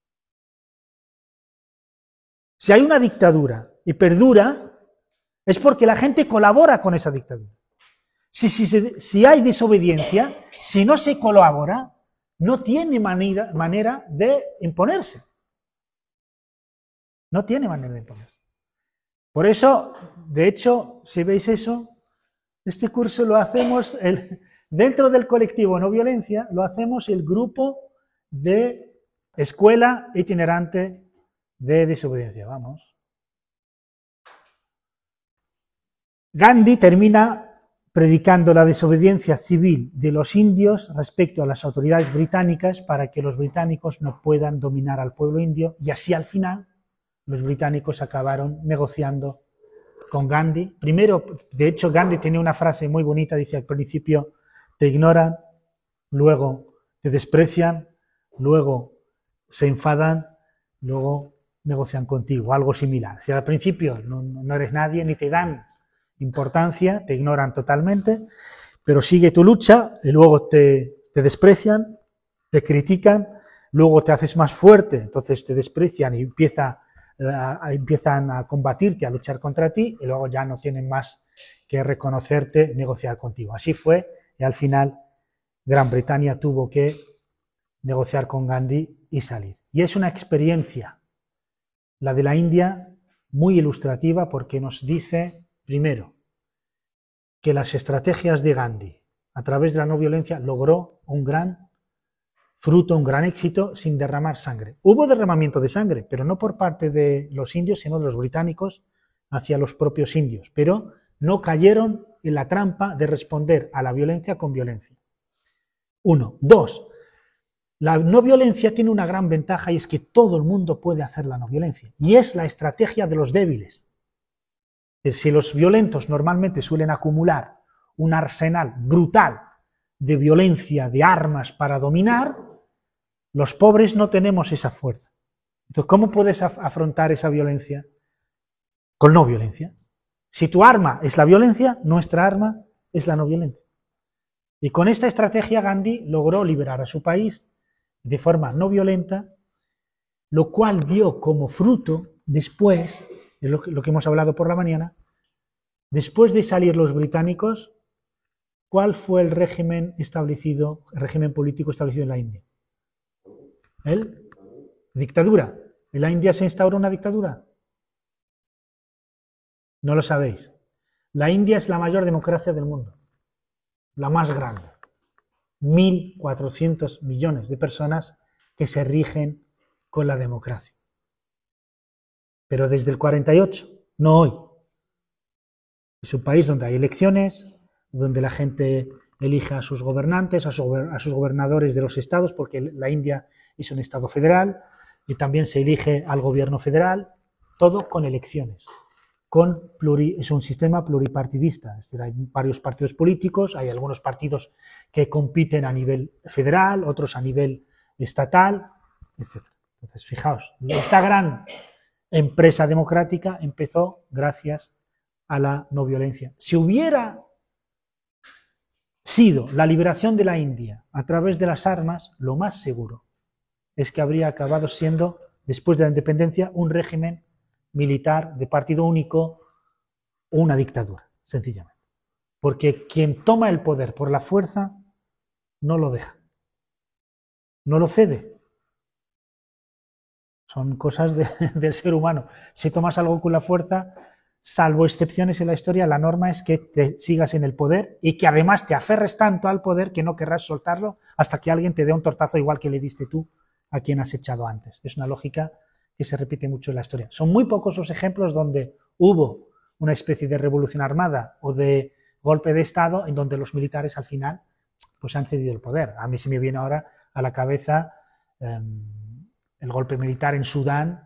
Si hay una dictadura y perdura, es porque la gente colabora con esa dictadura. Si hay desobediencia, si no se colabora, no tiene manera de imponerse. No tiene manera de imponerse. Por eso, de hecho, si veis eso, este curso lo hacemos dentro del colectivo No Violencia, lo hacemos el grupo de escuela itinerante de desobediencia. Vamos. Gandhi termina predicando la desobediencia civil de los indios respecto a las autoridades británicas para que los británicos no puedan dominar al pueblo indio, y así al final los británicos acabaron negociando con Gandhi. Primero, de hecho, Gandhi tenía una frase muy bonita, dice: al principio te ignoran, luego te desprecian, luego se enfadan, luego negocian contigo, algo similar. Si al principio no eres nadie, ni te dan importancia, te ignoran totalmente, pero sigue tu lucha y luego te desprecian, te critican, luego te haces más fuerte, entonces te desprecian y empiezan a combatirte, a luchar contra ti, y luego ya no tienen más que reconocerte, negociar contigo. Así fue, y al final Gran Bretaña tuvo que negociar con Gandhi y salir. Y es una experiencia, la de la India, muy ilustrativa, porque nos dice, primero, que las estrategias de Gandhi, a través de la no violencia, logró un gran fruto, un gran éxito, sin derramar sangre. Hubo derramamiento de sangre, pero no por parte de los indios, sino de los británicos hacia los propios indios, pero no cayeron en la trampa de responder a la violencia con violencia. 1. 2. La no violencia tiene una gran ventaja y es que todo el mundo puede hacer la no violencia, y es la estrategia de los débiles. Si los violentos normalmente suelen acumular un arsenal brutal de violencia, de armas para dominar, los pobres no tenemos esa fuerza. Entonces, ¿cómo puedes afrontar esa violencia? Con no violencia. Si tu arma es la violencia, nuestra arma es la no violencia. Y con esta estrategia Gandhi logró liberar a su país de forma no violenta, lo cual dio como fruto después, de lo que hemos hablado por la mañana, después de salir los británicos, ¿cuál fue el régimen político establecido en la India? Dictadura. ¿En la India se instauró una dictadura? No lo sabéis. La India es la mayor democracia del mundo, la más grande. 1.400 millones de personas que se rigen con la democracia. Pero desde el 48, no hoy. Es un país donde hay elecciones, donde la gente elige a sus gobernantes, a sus gobernadores de los estados, porque la India es un estado federal, y también se elige al gobierno federal, todo con elecciones. Es un sistema pluripartidista, es decir, hay varios partidos políticos, hay algunos partidos que compiten a nivel federal, otros a nivel estatal, etc. Entonces, fijaos, esta gran empresa democrática empezó gracias a la no violencia. Si hubiera sido la liberación de la India a través de las armas, lo más seguro es que habría acabado siendo, después de la independencia, un régimen militar de partido único o una dictadura, sencillamente. Porque quien toma el poder por la fuerza no lo deja, no lo cede. Son cosas del ser humano. Si tomas algo con la fuerza, salvo excepciones en la historia, la norma es que te sigas en el poder y que además te aferres tanto al poder que no querrás soltarlo hasta que alguien te dé un tortazo igual que le diste tú a quien has echado antes. Es una lógica que se repite mucho en la historia. Son muy pocos los ejemplos donde hubo una especie de revolución armada o de golpe de Estado en donde los militares al final pues han cedido el poder. A mí se me viene ahora a la cabeza el golpe militar en Sudán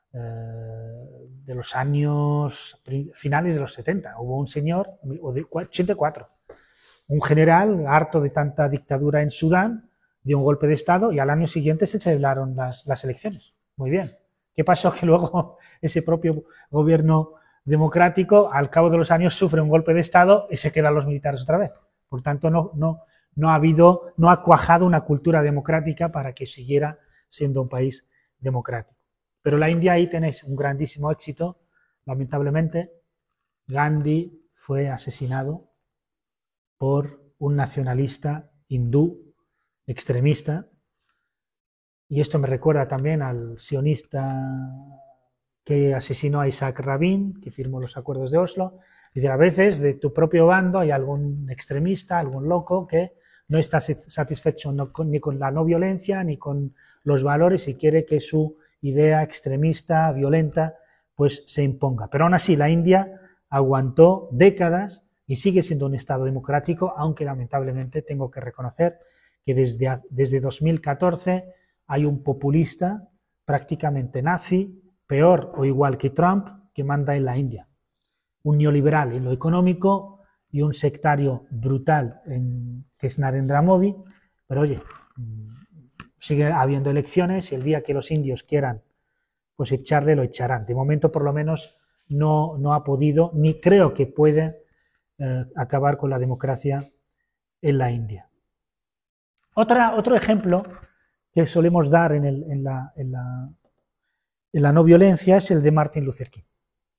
de los años finales de los 70. Hubo un señor, o de 84, un general harto de tanta dictadura en Sudán, dio un golpe de Estado y al año siguiente se celebraron las elecciones. Muy bien. ¿Qué pasó? Que luego ese propio gobierno democrático, al cabo de los años, sufre un golpe de Estado y se quedan los militares otra vez. Por tanto, no ha cuajado una cultura democrática para que siguiera siendo un país democrático. Pero la India, ahí tenéis un grandísimo éxito. Lamentablemente, Gandhi fue asesinado por un nacionalista hindú extremista, y esto me recuerda también al sionista que asesinó a Isaac Rabin, que firmó los acuerdos de Oslo. Es decir, a veces de tu propio bando hay algún extremista, algún loco que no está satisfecho ni con la no violencia ni con los valores y quiere que su idea extremista, violenta, pues se imponga. Pero aún así la India aguantó décadas y sigue siendo un Estado democrático, aunque lamentablemente tengo que reconocer que desde 2014 hay un populista prácticamente nazi, peor o igual que Trump, que manda en la India. Un neoliberal en lo económico y un sectario brutal que es Narendra Modi, pero oye, sigue habiendo elecciones y el día que los indios quieran pues echarle, lo echarán. De momento, por lo menos, no ha podido, ni creo que puede acabar con la democracia en la India. Otro ejemplo que solemos dar en la no violencia es el de Martin Luther King.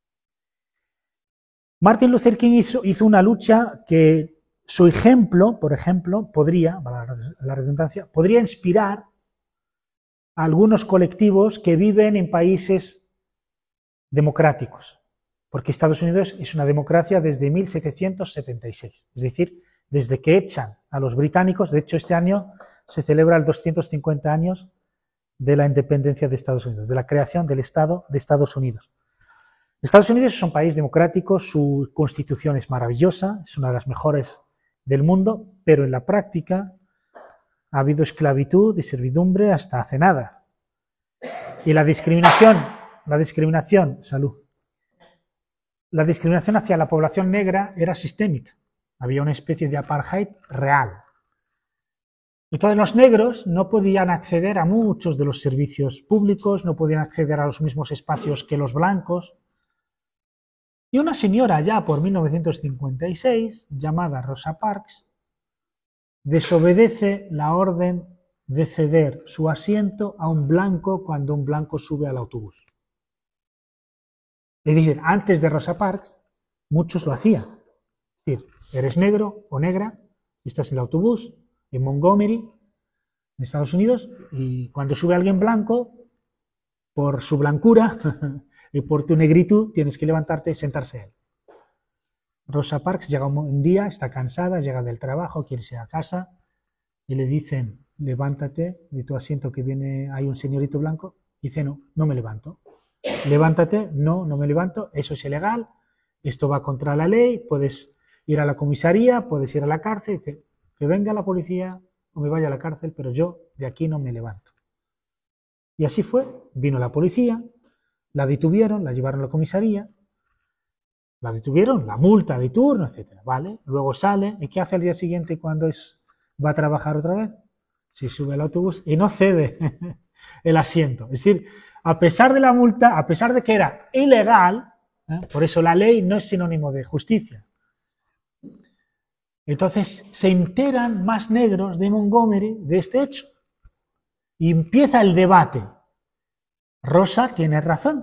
Martin Luther King hizo una lucha que su ejemplo, por ejemplo, podría inspirar a algunos colectivos que viven en países democráticos, porque Estados Unidos es una democracia desde 1776, es decir, desde que echan a los británicos. De hecho, este año se celebra el 250 años de la independencia de Estados Unidos, de la creación del Estado de Estados Unidos. Estados Unidos es un país democrático, su constitución es maravillosa, es una de las mejores del mundo, pero en la práctica ha habido esclavitud y servidumbre hasta hace nada. Y la discriminación hacia la población negra era sistémica. Había una especie de apartheid real. Entonces los negros no podían acceder a muchos de los servicios públicos, no podían acceder a los mismos espacios que los blancos. Y una señora ya por 1956, llamada Rosa Parks, desobedece la orden de ceder su asiento a un blanco cuando un blanco sube al autobús. Es decir, antes de Rosa Parks, muchos lo hacían. Es decir, eres negro o negra, y estás en el autobús, en Montgomery, en Estados Unidos, y cuando sube alguien blanco, por su blancura y por tu negritud, tienes que levantarte y sentarse a él. Rosa Parks llega un día, está cansada, llega del trabajo, quiere irse a casa, y le dicen, levántate de tu asiento que viene, hay un señorito blanco, y dice, no, no me levanto. Levántate, no, no me levanto, eso es ilegal, esto va contra la ley, puedes ir a la comisaría, puedes ir a la cárcel, dice, que venga la policía o me vaya a la cárcel, pero yo de aquí no me levanto. Y así fue, vino la policía, la detuvieron, la llevaron a la comisaría, la detuvieron, la multa de turno, etcétera, ¿vale? Luego sale, ¿y qué hace al día siguiente cuando va a trabajar otra vez? Se sube al autobús y no cede el asiento. Es decir, a pesar de la multa, a pesar de que era ilegal, por eso la ley no es sinónimo de justicia. Entonces se enteran más negros de Montgomery de este hecho. Y empieza el debate. Rosa tiene razón.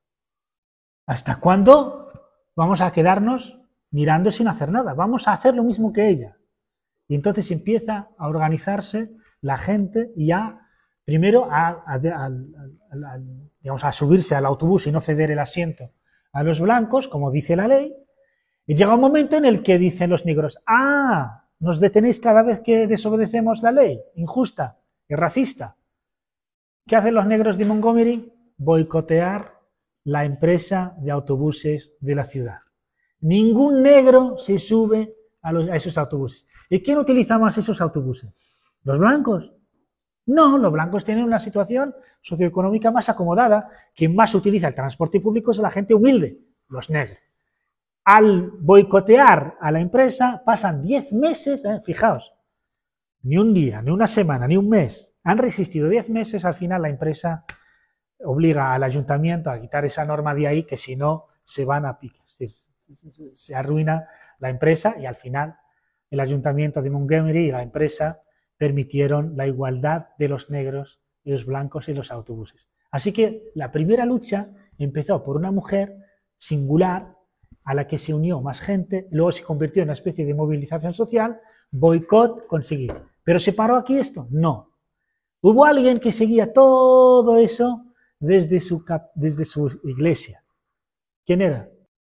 ¿Hasta cuándo vamos a quedarnos mirando sin hacer nada? Vamos a hacer lo mismo que ella. Y entonces empieza a organizarse la gente y primero digamos, a subirse al autobús y no ceder el asiento a los blancos, como dice la ley. Y llega un momento en el que dicen los negros, nos detenéis cada vez que desobedecemos la ley, injusta y racista. ¿Qué hacen los negros de Montgomery? Boicotear la empresa de autobuses de la ciudad. Ningún negro se sube a esos autobuses. ¿Y quién utiliza más esos autobuses? ¿Los blancos? No, los blancos tienen una situación socioeconómica más acomodada. Quien más utiliza el transporte público es la gente humilde, los negros. Al boicotear a la empresa, pasan 10 meses, fijaos, ni un día, ni una semana, ni un mes, han resistido 10 meses, al final la empresa obliga al ayuntamiento a quitar esa norma de ahí, que si no se van a pique. Se arruina la empresa y al final el ayuntamiento de Montgomery y la empresa permitieron la igualdad de los negros y los blancos en los autobuses. Así que la primera lucha empezó por una mujer singular a la que se unió más gente, luego se convirtió en una especie de movilización social, boicot conseguido. ¿Pero se paró aquí esto? No. Hubo alguien que seguía todo eso desde su iglesia. ¿Quién era?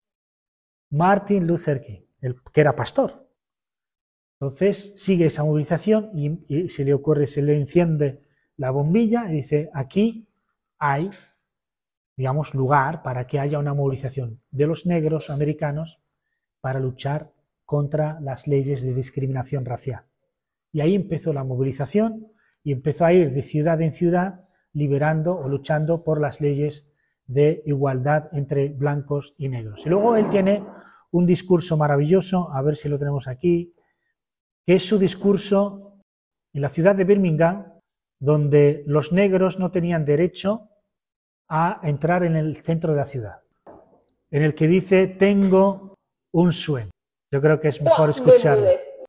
Martin Luther King, que era pastor. Entonces sigue esa movilización y se le enciende la bombilla y dice, aquí hay, digamos, lugar para que haya una movilización de los negros americanos para luchar contra las leyes de discriminación racial. Y ahí empezó la movilización y empezó a ir de ciudad en ciudad liberando o luchando por las leyes de igualdad entre blancos y negros. Y luego él tiene un discurso maravilloso, a ver si lo tenemos aquí, que es su discurso en la ciudad de Birmingham, donde los negros no tenían derecho a entrar en el centro de la ciudad, en el que dice, tengo un sueño. Yo creo que es mejor escucharlo.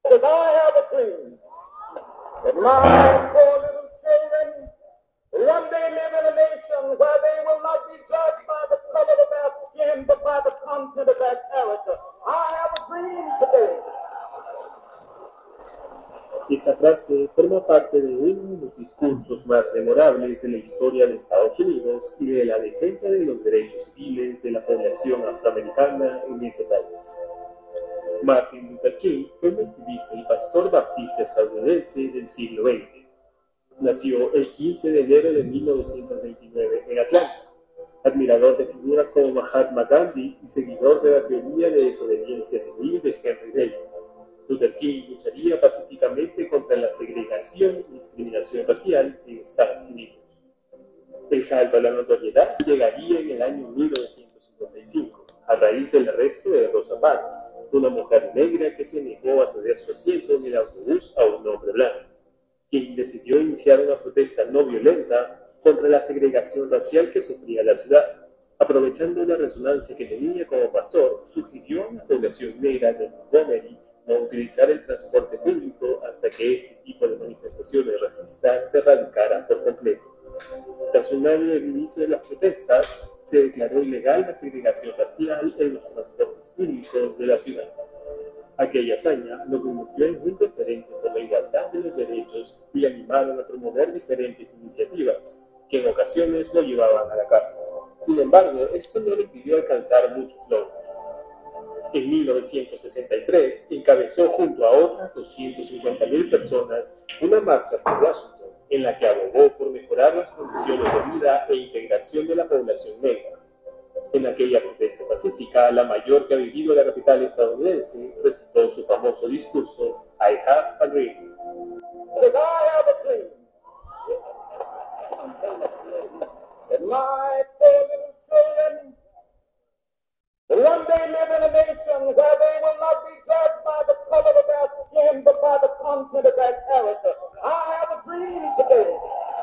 Esta frase forma parte de uno de los discursos más memorables de la historia de Estados Unidos y de la defensa de los derechos civiles de la población afroamericana en ese país. Martin Luther King fue un activista y pastor baptista estadounidense del siglo XX. Nació el 15 de enero de 1929 en Atlanta. Admirador de figuras como Mahatma Gandhi y seguidor de la teoría de desobediencia civil de Henry Davis, Luther King lucharía pacíficamente contra la segregación y discriminación racial en Estados Unidos. El salto a la notoriedad llegaría en el año 1955, a raíz del arresto de Rosa Parks, una mujer negra que se negó a ceder su asiento en el autobús a un hombre blanco. King decidió iniciar una protesta no violenta contra la segregación racial que sufría la ciudad. Aprovechando la resonancia que tenía como pastor, sugirió a la población negra de Montgomery no utilizar el transporte público hasta que este tipo de manifestaciones racistas se erradicaran por completo. Tras un año del inicio de las protestas, se declaró ilegal la segregación racial en los transportes públicos de la ciudad. Aquella hazaña lo convirtió en un referente por la igualdad de los derechos y animaron a promover diferentes iniciativas, que en ocasiones lo llevaban a la cárcel. Sin embargo, esto no le impidió alcanzar muchos logros. En 1963 encabezó junto a otras 250.000 personas una marcha por Washington, en la que abogó por mejorar las condiciones de vida e integración de la población negra. En aquella protesta pacífica, la mayor que ha vivido la capital estadounidense, recitó su famoso discurso I have a dream. I have a dream. That my poor little children will one day live in a nation where they will not be judged by the color of their skin, but by the content of their character. I have a dream today.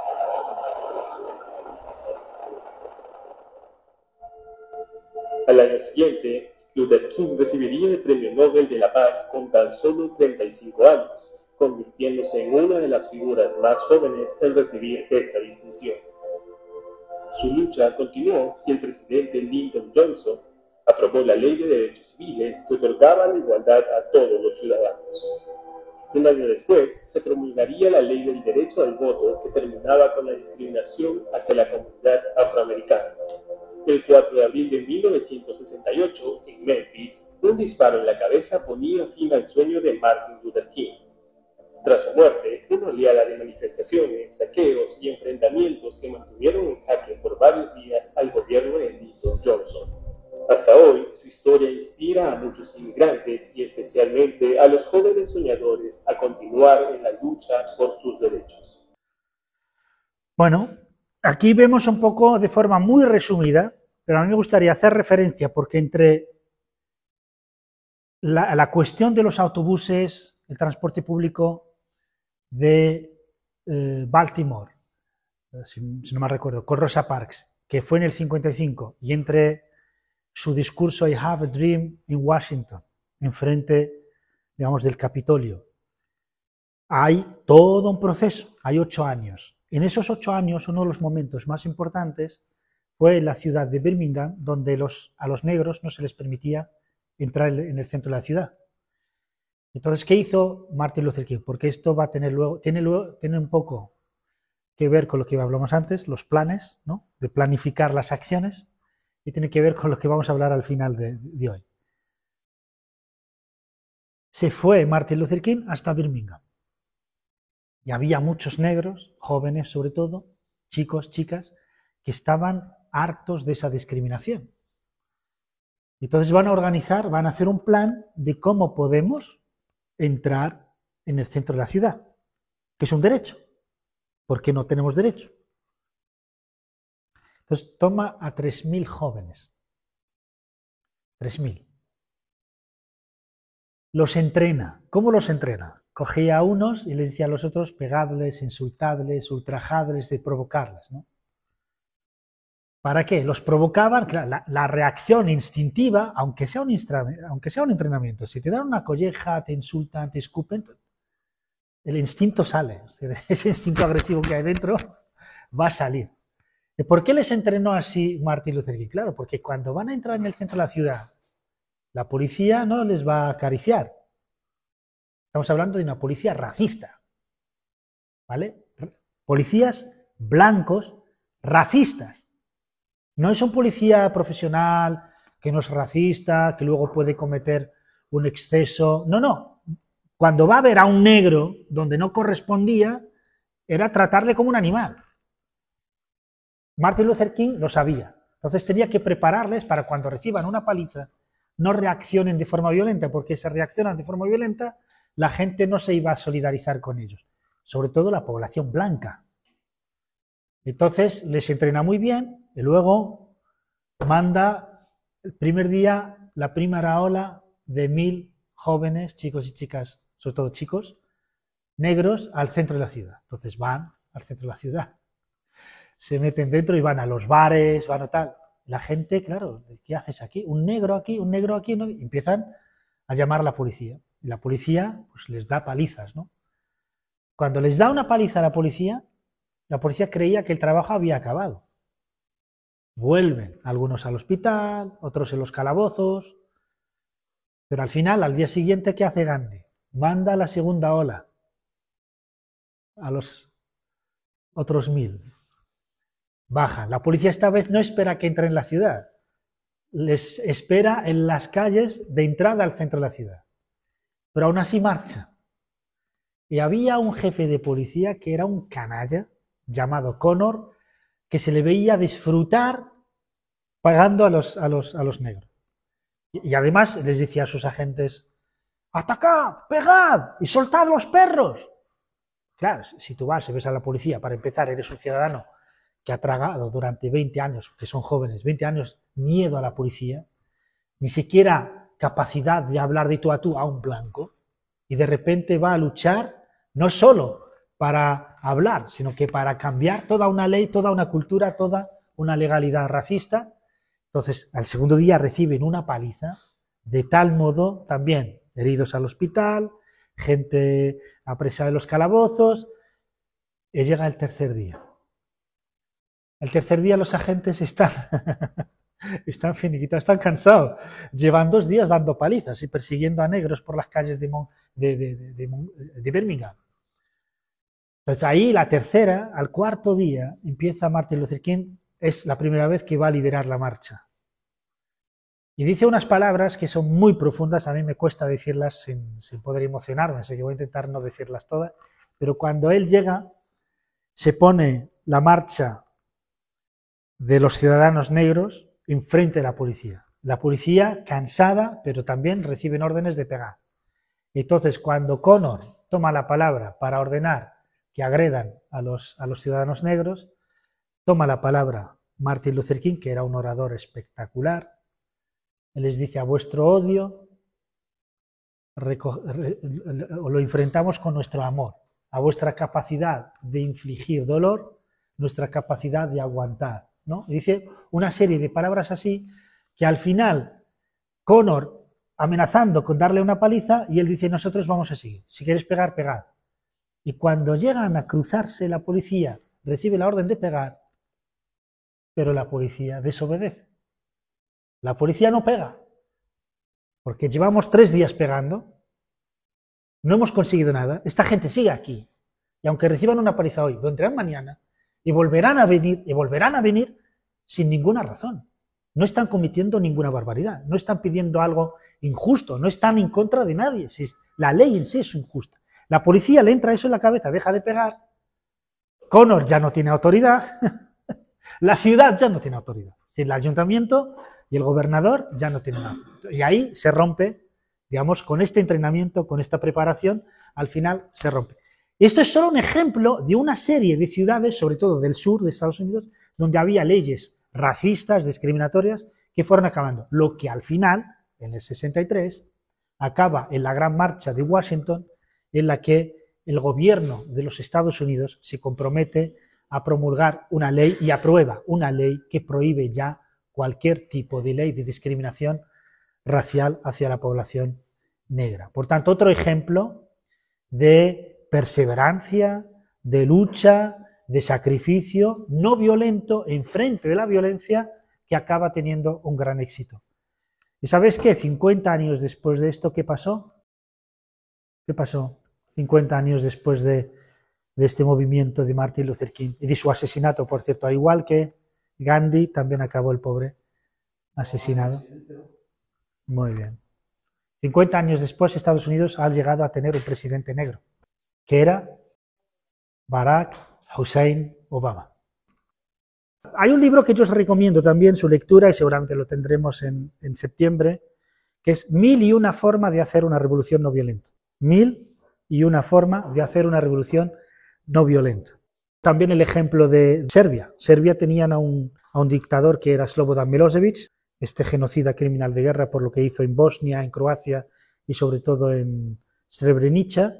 Al año siguiente, Luther King recibiría el Premio Nobel de la Paz con tan solo 35 años, convirtiéndose en una de las figuras más jóvenes en recibir esta distinción. Su lucha continuó y el presidente Lyndon Johnson aprobó la Ley de Derechos Civiles que otorgaba la igualdad a todos los ciudadanos. Un año después, se promulgaría la Ley del Derecho al Voto que terminaba con la discriminación hacia la comunidad afroamericana. El 4 de abril de 1968, en Memphis, un disparo en la cabeza ponía fin al sueño de Martin Luther King. Tras su muerte, una oleada de manifestaciones, saqueos y enfrentamientos que mantuvieron en jaque por varios días al gobierno de Lyndon Johnson. Hasta hoy, su historia inspira a muchos inmigrantes y especialmente a los jóvenes soñadores a continuar en la lucha por sus derechos. Bueno, aquí vemos un poco de forma muy resumida, pero a mí me gustaría hacer referencia porque entre la cuestión de los autobuses, el transporte público de Baltimore, si no me recuerdo, con Rosa Parks, que fue en el 55, y entre su discurso I Have a Dream en Washington, enfrente, digamos, del Capitolio, hay todo un proceso, hay 8 años. En esos 8 años, uno de los momentos más importantes fue en la ciudad de Birmingham, donde a los negros no se les permitía entrar en el centro de la ciudad. Entonces, ¿qué hizo Martin Luther King? Porque esto va a tener tiene un poco que ver con lo que hablamos antes, los planes, ¿no? De planificar las acciones, y tiene que ver con lo que vamos a hablar al final de hoy. Se fue Martin Luther King hasta Birmingham. Y había muchos negros, jóvenes sobre todo, chicos, chicas, que estaban hartos de esa discriminación. Entonces van a hacer un plan de cómo podemos entrar en el centro de la ciudad, que es un derecho. ¿Por qué no tenemos derecho? Entonces toma a 3.000 jóvenes. 3.000. Los entrena. ¿Cómo los entrena? Cogía a unos y les decía a los otros pegadles, insultadles, ultrajadles, de provocarles, ¿no? ¿Para qué? Los provocaban, la reacción instintiva, aunque sea un entrenamiento. Si te dan una colleja, te insultan, te escupen, el instinto sale. Ese instinto agresivo que hay dentro va a salir. ¿Por qué les entrenó así Martin Luther King? Claro, porque cuando van a entrar en el centro de la ciudad, la policía no les va a acariciar. Estamos hablando de una policía racista, ¿vale? Policías blancos racistas. No es un policía profesional que no es racista, que luego puede cometer un exceso. No, no. Cuando va a ver a un negro donde no correspondía, era tratarle como un animal. Martin Luther King lo sabía. Entonces tenía que prepararles para cuando reciban una paliza, no reaccionen de forma violenta, porque si reaccionan de forma violenta, la gente no se iba a solidarizar con ellos, sobre todo la población blanca. Entonces les entrena muy bien y luego manda el primer día la primera ola de 1000 jóvenes, chicos y chicas, sobre todo chicos, negros al centro de la ciudad. Entonces van al centro de la ciudad, se meten dentro y van a los bares, van a tal. La gente, claro, ¿qué haces aquí? Un negro aquí, ¿no? Y empiezan a llamar a la policía. Y la policía pues les da palizas, ¿no? Cuando les da una paliza a la policía creía que el trabajo había acabado. Vuelven algunos al hospital, otros en los calabozos, pero al final, al día siguiente, ¿qué hace Gandhi? Manda la segunda ola a los otros 1000. Bajan. La policía esta vez no espera que entren en la ciudad, les espera en las calles de entrada al centro de la ciudad. Pero aún así marcha. Y había un jefe de policía que era un canalla, llamado Connor, que se le veía disfrutar pagando a los negros. Y además les decía a sus agentes, ¡atacad, pegad y soltad los perros! Claro, si tú vas y ves a la policía, para empezar, eres un ciudadano que ha tragado durante 20 años, que son jóvenes, 20 años, miedo a la policía, ni siquiera capacidad de hablar de tú a tú a un blanco, y de repente va a luchar no solo para hablar, sino que para cambiar toda una ley, toda una cultura, toda una legalidad racista. Entonces, al segundo día reciben una paliza, de tal modo también heridos al hospital, gente apresada en los calabozos, y llega el tercer día. El tercer día los agentes están finiquitados, están cansados. Llevan 2 días dando palizas y persiguiendo a negros por las calles de Birmingham. Entonces ahí la tercera, al cuarto día, empieza Martin Luther King, es la primera vez que va a liderar la marcha. Y dice unas palabras que son muy profundas, a mí me cuesta decirlas sin poder emocionarme, así que voy a intentar no decirlas todas, pero cuando él llega, se pone la marcha de los ciudadanos negros enfrente de la policía. La policía, cansada, pero también reciben órdenes de pegar. Entonces, cuando Connor toma la palabra para ordenar que agredan a los ciudadanos negros, toma la palabra Martin Luther King, que era un orador espectacular. Él les dice: a vuestro odio lo enfrentamos con nuestro amor, a vuestra capacidad de infligir dolor, nuestra capacidad de aguantar, ¿no? Y dice una serie de palabras así que al final Connor amenazando con darle una paliza y él dice: nosotros vamos a seguir, si quieres pegar, pegad. Y cuando llegan a cruzarse, la policía recibe la orden de pegar, pero la policía desobedece. La policía no pega, porque llevamos 3 días pegando, no hemos conseguido nada, esta gente sigue aquí, y aunque reciban una paliza hoy, vendrán mañana, y volverán a venir sin ninguna razón. No están cometiendo ninguna barbaridad, no están pidiendo algo injusto, no están en contra de nadie, si la ley en sí es injusta. La policía le entra eso en la cabeza, deja de pegar, Connor ya no tiene autoridad, la ciudad ya no tiene autoridad, es decir, el ayuntamiento y el gobernador ya no tienen nada. Y ahí se rompe, digamos, con este entrenamiento, con esta preparación, al final se rompe. Esto es solo un ejemplo de una serie de ciudades, sobre todo del sur de Estados Unidos, donde había leyes racistas, discriminatorias, que fueron acabando. Lo que al final, en el 63, acaba en la gran marcha de Washington, en la que el gobierno de los Estados Unidos se compromete a promulgar una ley y aprueba una ley que prohíbe ya cualquier tipo de ley de discriminación racial hacia la población negra. Por tanto, otro ejemplo de perseverancia, de lucha, de sacrificio no violento enfrente de la violencia, que acaba teniendo un gran éxito. ¿Y sabes qué? 50 años después de esto, ¿qué pasó? ¿Qué pasó 50 años después de este movimiento de Martin Luther King y de su asesinato, por cierto? Al igual que Gandhi, también acabó el pobre asesinado. Muy bien. 50 años después, Estados Unidos ha llegado a tener un presidente negro, que era Barack Hussein Obama. Hay un libro que yo os recomiendo también su lectura, y seguramente lo tendremos en septiembre, que es 1001 formas de hacer una revolución no violenta. 1001 formas de hacer una revolución no violenta. También el ejemplo de Serbia. Serbia tenían a un dictador que era Slobodan Milošević, este genocida criminal de guerra por lo que hizo en Bosnia, en Croacia y sobre todo en Srebrenica.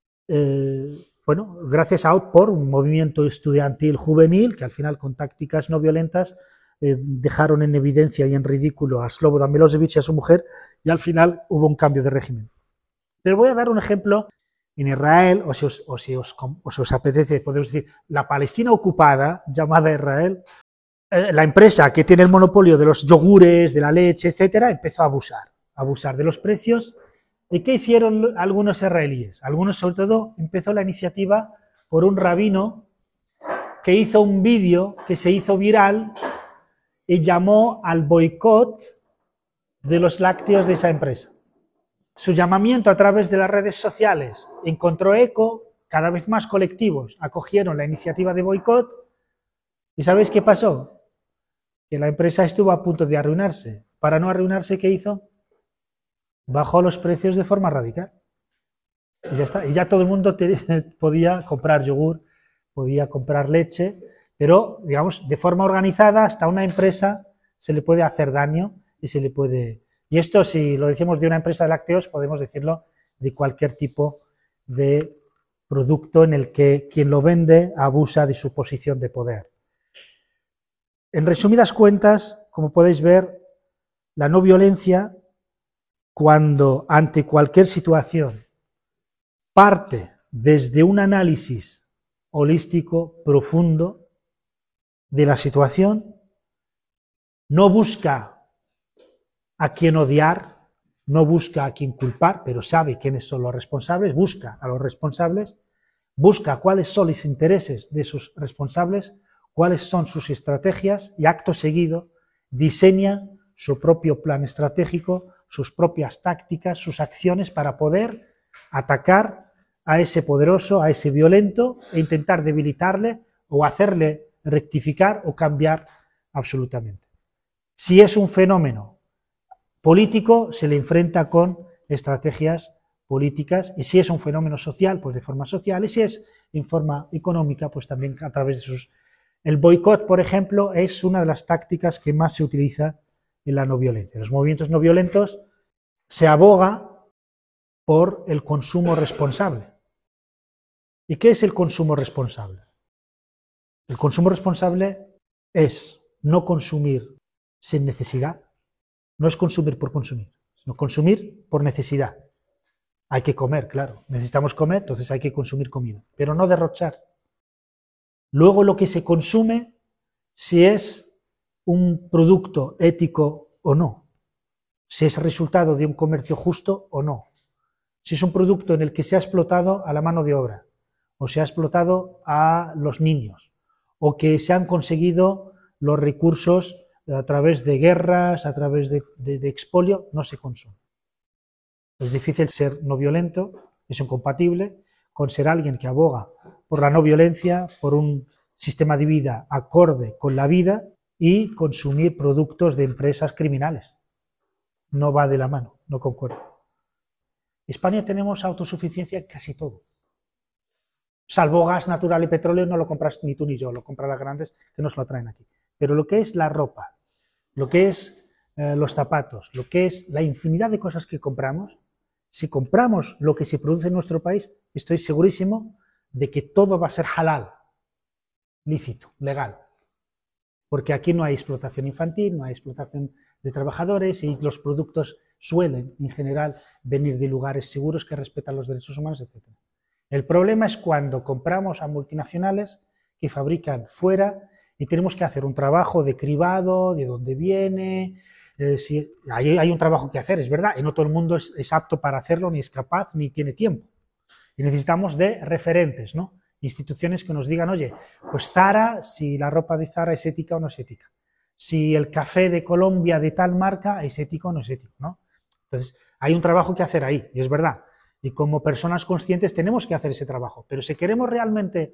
Gracias por un movimiento estudiantil juvenil que al final con tácticas no violentas dejaron en evidencia y en ridículo a Slobodan Milošević y a su mujer, y al final hubo un cambio de régimen. Pero voy a dar un ejemplo en Israel, o si os apetece, podemos decir, la Palestina ocupada, llamada Israel. La empresa que tiene el monopolio de los yogures, de la leche, etcétera, empezó a abusar de los precios. ¿Y qué hicieron algunos israelíes? Algunos, sobre todo, empezó la iniciativa por un rabino que hizo un vídeo que se hizo viral y llamó al boicot de los lácteos de esa empresa. Su llamamiento a través de las redes sociales encontró eco, cada vez más colectivos acogieron la iniciativa de boicot, y ¿sabéis qué pasó? Que la empresa estuvo a punto de arruinarse. Para no arruinarse, ¿qué hizo? Bajó los precios de forma radical. Y ya está. Y ya todo el mundo podía comprar yogur, podía comprar leche, pero, digamos, de forma organizada, hasta una empresa se le puede hacer daño y se le puede... Y esto, si lo decimos de una empresa de lácteos, podemos decirlo de cualquier tipo de producto en el que quien lo vende abusa de su posición de poder. En resumidas cuentas, como podéis ver, la no violencia, cuando ante cualquier situación parte desde un análisis holístico, profundo de la situación, no busca a quién odiar, no busca a quién culpar, pero sabe quiénes son los responsables, busca a los responsables, busca cuáles son los intereses de sus responsables, cuáles son sus estrategias y acto seguido diseña su propio plan estratégico, sus propias tácticas, sus acciones para poder atacar a ese poderoso, a ese violento e intentar debilitarle o hacerle rectificar o cambiar absolutamente. Si es un fenómeno político, se le enfrenta con estrategias políticas, y si es un fenómeno social, pues de forma social, y si es en forma económica, pues también a través de sus... El boicot, por ejemplo, es una de las tácticas que más se utiliza en la no violencia. En los movimientos no violentos se aboga por el consumo responsable. ¿Y qué es el consumo responsable? El consumo responsable es no consumir sin necesidad, no es consumir por consumir, sino consumir por necesidad. Hay que comer, claro, necesitamos comer, entonces hay que consumir comida, pero no derrochar. Luego lo que se consume, si es un producto ético o no, si es resultado de un comercio justo o no, si es un producto en el que se ha explotado a la mano de obra, o se ha explotado a los niños, o que se han conseguido los recursos a través de guerras, a través de expolio, no se consume. Es difícil ser no violento, es incompatible con ser alguien que aboga por la no violencia, por un sistema de vida acorde con la vida y consumir productos de empresas criminales. No va de la mano, no concuerda. En España tenemos autosuficiencia en casi todo. Salvo gas natural y petróleo, no lo compras ni tú ni yo, lo compran las grandes que nos lo traen aquí. Pero lo que es la ropa, lo que es los zapatos, lo que es la infinidad de cosas que compramos, si compramos lo que se produce en nuestro país, estoy segurísimo de que todo va a ser halal, lícito, legal. Porque aquí no hay explotación infantil, no hay explotación de trabajadores y los productos suelen, en general, venir de lugares seguros que respetan los derechos humanos, etc. El problema es cuando compramos a multinacionales que fabrican fuera y tenemos que hacer un trabajo de cribado, de dónde viene. Si hay un trabajo que hacer, es verdad, y no todo el mundo es apto para hacerlo, ni es capaz, ni tiene tiempo. Y necesitamos de referentes, ¿no? Instituciones que nos digan, oye, pues Zara, si la ropa de Zara es ética o no es ética. Si el café de Colombia de tal marca es ético o no es ético, ¿no? Entonces, hay un trabajo que hacer ahí, y es verdad. Y como personas conscientes tenemos que hacer ese trabajo. Pero si queremos realmente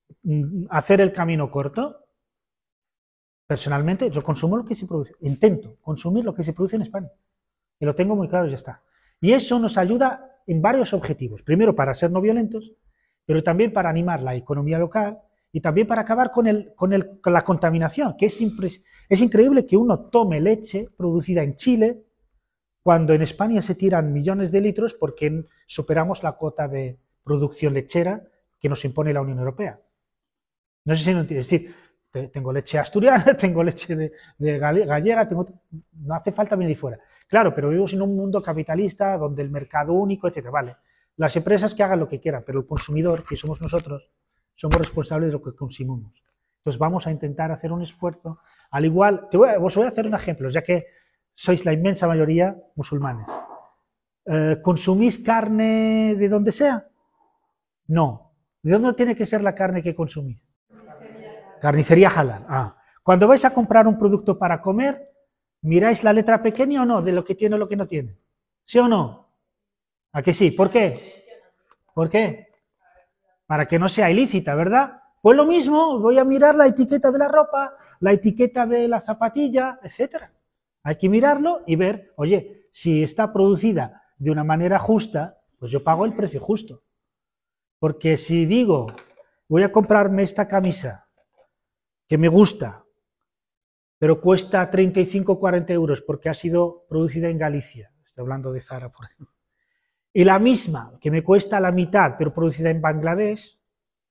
hacer el camino corto, personalmente yo consumo lo que se produce, intento consumir lo que se produce en España, y lo tengo muy claro y ya está. Y eso nos ayuda en varios objetivos, primero para ser no violentos, pero también para animar la economía local y también para acabar con la contaminación, que es increíble que uno tome leche producida en Chile cuando en España se tiran millones de litros porque superamos la cuota de producción lechera que nos impone la Unión Europea. No sé si no entiendes, es decir, tengo leche asturiana, tengo leche de gallega, no hace falta venir fuera. Claro, pero vivimos en un mundo capitalista donde el mercado único, etc. Vale, las empresas que hagan lo que quieran, pero el consumidor, que somos nosotros, somos responsables de lo que consumimos. Entonces vamos a intentar hacer un esfuerzo, al igual, os voy a hacer un ejemplo, ya que sois la inmensa mayoría musulmanes. ¿Consumís carne de donde sea? No. ¿De dónde tiene que ser la carne que consumís? Carnicería halal. Cuando vais a comprar un producto para comer, ¿miráis la letra pequeña o no de lo que tiene o lo que no tiene? ¿Sí o no? ¿A que sí? ¿Por qué? ¿Por qué? Para que no sea ilícita, ¿verdad? Pues lo mismo, voy a mirar la etiqueta de la ropa, la etiqueta de la zapatilla, etcétera. Hay que mirarlo y ver, oye, si está producida de una manera justa, pues yo pago el precio justo. Porque si digo, voy a comprarme esta camisa que me gusta, pero cuesta 35 o 40 euros porque ha sido producida en Galicia, estoy hablando de Zara, por ejemplo, y la misma, que me cuesta la mitad, pero producida en Bangladesh,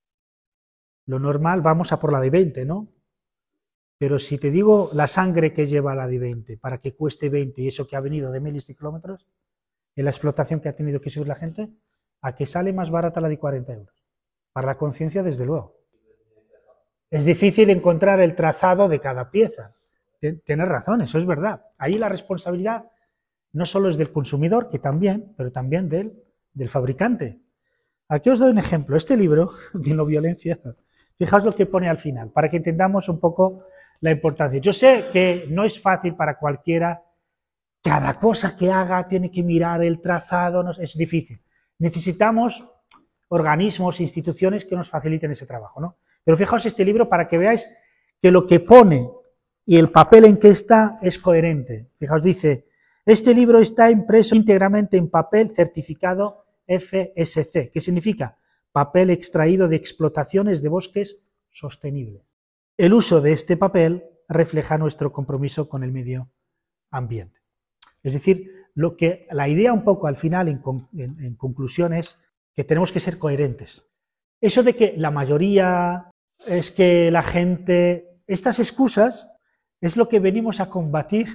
lo normal, vamos a por la de 20, ¿no? Pero si te digo la sangre que lleva la de 20 para que cueste 20 y eso que ha venido de miles de kilómetros, en la explotación que ha tenido que subir la gente, a que sale más barata la de 40 euros. Para la conciencia, desde luego. Es difícil encontrar el trazado de cada pieza. Tienes razón, eso es verdad. Ahí la responsabilidad no solo es del consumidor, que también, pero también del fabricante. Aquí os doy un ejemplo. Este libro de no violencia, fijaos lo que pone al final, para que entendamos un poco la importancia. Yo sé que no es fácil para cualquiera, cada cosa que haga tiene que mirar el trazado, no, es difícil. Necesitamos organismos, instituciones que nos faciliten ese trabajo, ¿no? Pero fijaos este libro para que veáis que lo que pone y el papel en que está es coherente. Fijaos, dice, este libro está impreso íntegramente en papel certificado FSC, que significa papel extraído de explotaciones de bosques sostenibles. El uso de este papel refleja nuestro compromiso con el medio ambiente. Es decir, la idea un poco al final, en conclusión, es que tenemos que ser coherentes. Eso de que la mayoría es que la gente... Estas excusas es lo que venimos a combatir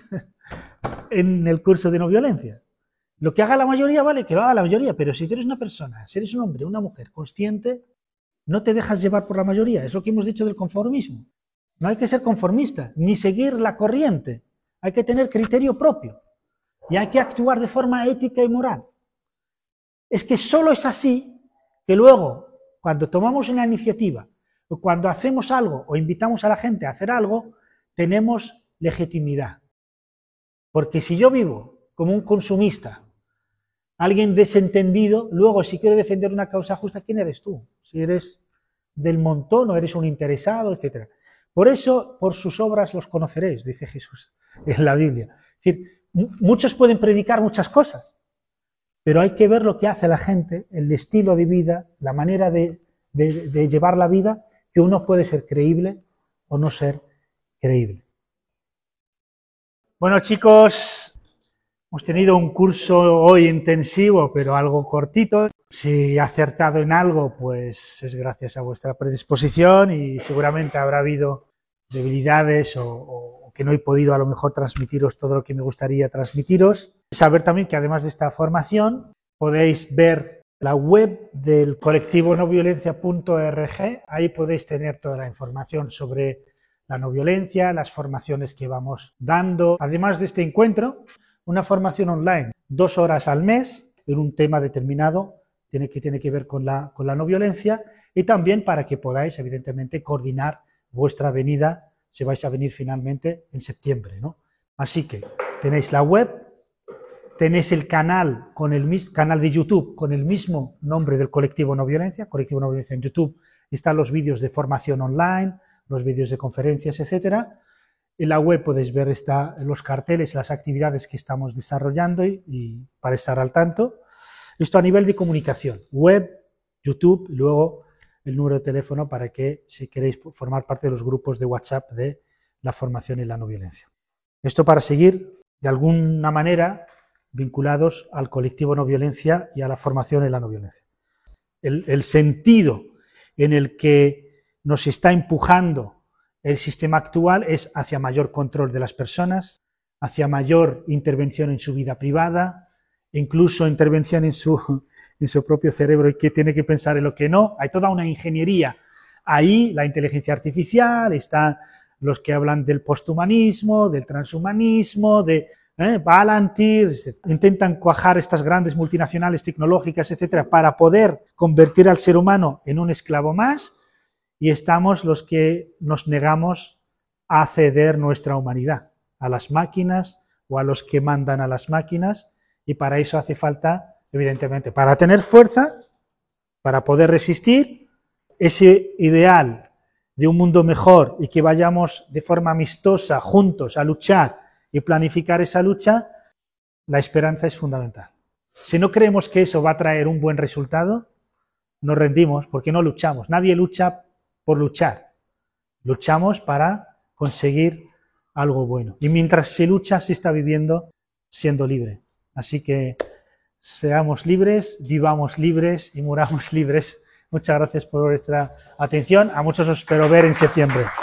en el curso de no violencia. Lo que haga la mayoría, vale, que lo haga la mayoría, pero si tú eres una persona, si eres un hombre, una mujer consciente, no te dejas llevar por la mayoría. Es lo que hemos dicho del conformismo. No hay que ser conformista, ni seguir la corriente. Hay que tener criterio propio y hay que actuar de forma ética y moral. Es que solo es así que luego, cuando tomamos una iniciativa, o cuando hacemos algo o invitamos a la gente a hacer algo, tenemos legitimidad. Porque si yo vivo como un consumista, alguien desentendido, luego si quiero defender una causa justa, ¿quién eres tú? Si eres del montón o eres un interesado, etc. Por eso, por sus obras los conoceréis, dice Jesús en la Biblia. Es decir, muchos pueden predicar muchas cosas, pero hay que ver lo que hace la gente, el estilo de vida, la manera de llevar la vida, que uno puede ser creíble o no ser creíble. Bueno, chicos, hemos tenido un curso hoy intensivo, pero algo cortito. Si he acertado en algo, pues es gracias a vuestra predisposición y seguramente habrá habido debilidades o que no he podido a lo mejor transmitiros todo lo que me gustaría transmitiros. Saber también que además de esta formación podéis ver la web del colectivo noviolencia.org, ahí podéis tener toda la información sobre la no violencia, las formaciones que vamos dando. Además de este encuentro, una formación online, 2 horas al mes, en un tema determinado, tiene que ver con la no violencia, y también para que podáis, evidentemente, coordinar vuestra venida, si vais a venir finalmente en septiembre, ¿no? Así que tenéis la web, tenéis el canal de YouTube con el mismo nombre del colectivo No Violencia en YouTube están los vídeos de formación online, los vídeos de conferencias, etcétera. En la web podéis ver los carteles, las actividades que estamos desarrollando y para estar al tanto. Esto a nivel de comunicación, web, YouTube y luego el número de teléfono para que, si queréis formar parte de los grupos de WhatsApp de la formación y la no violencia. Esto para seguir, de alguna manera, vinculados al colectivo no violencia y a la formación en la no violencia. El sentido en el que nos está empujando el sistema actual es hacia mayor control de las personas, hacia mayor intervención en su vida privada, incluso intervención en su propio cerebro y que tiene que pensar en lo que no. Hay toda una ingeniería ahí, la inteligencia artificial, están los que hablan del posthumanismo, del transhumanismo, de Palantir, intentan cuajar estas grandes multinacionales tecnológicas, etcétera, para poder convertir al ser humano en un esclavo más, y estamos los que nos negamos a ceder nuestra humanidad a las máquinas o a los que mandan a las máquinas, y para eso hace falta, evidentemente, para tener fuerza, para poder resistir, ese ideal de un mundo mejor y que vayamos de forma amistosa juntos a luchar y planificar esa lucha, la esperanza es fundamental. Si no creemos que eso va a traer un buen resultado, nos rendimos porque no luchamos. Nadie lucha por luchar. Luchamos para conseguir algo bueno. Y mientras se lucha, se está viviendo siendo libre. Así que seamos libres, vivamos libres y muramos libres. Muchas gracias por vuestra atención. A muchos os espero ver en septiembre.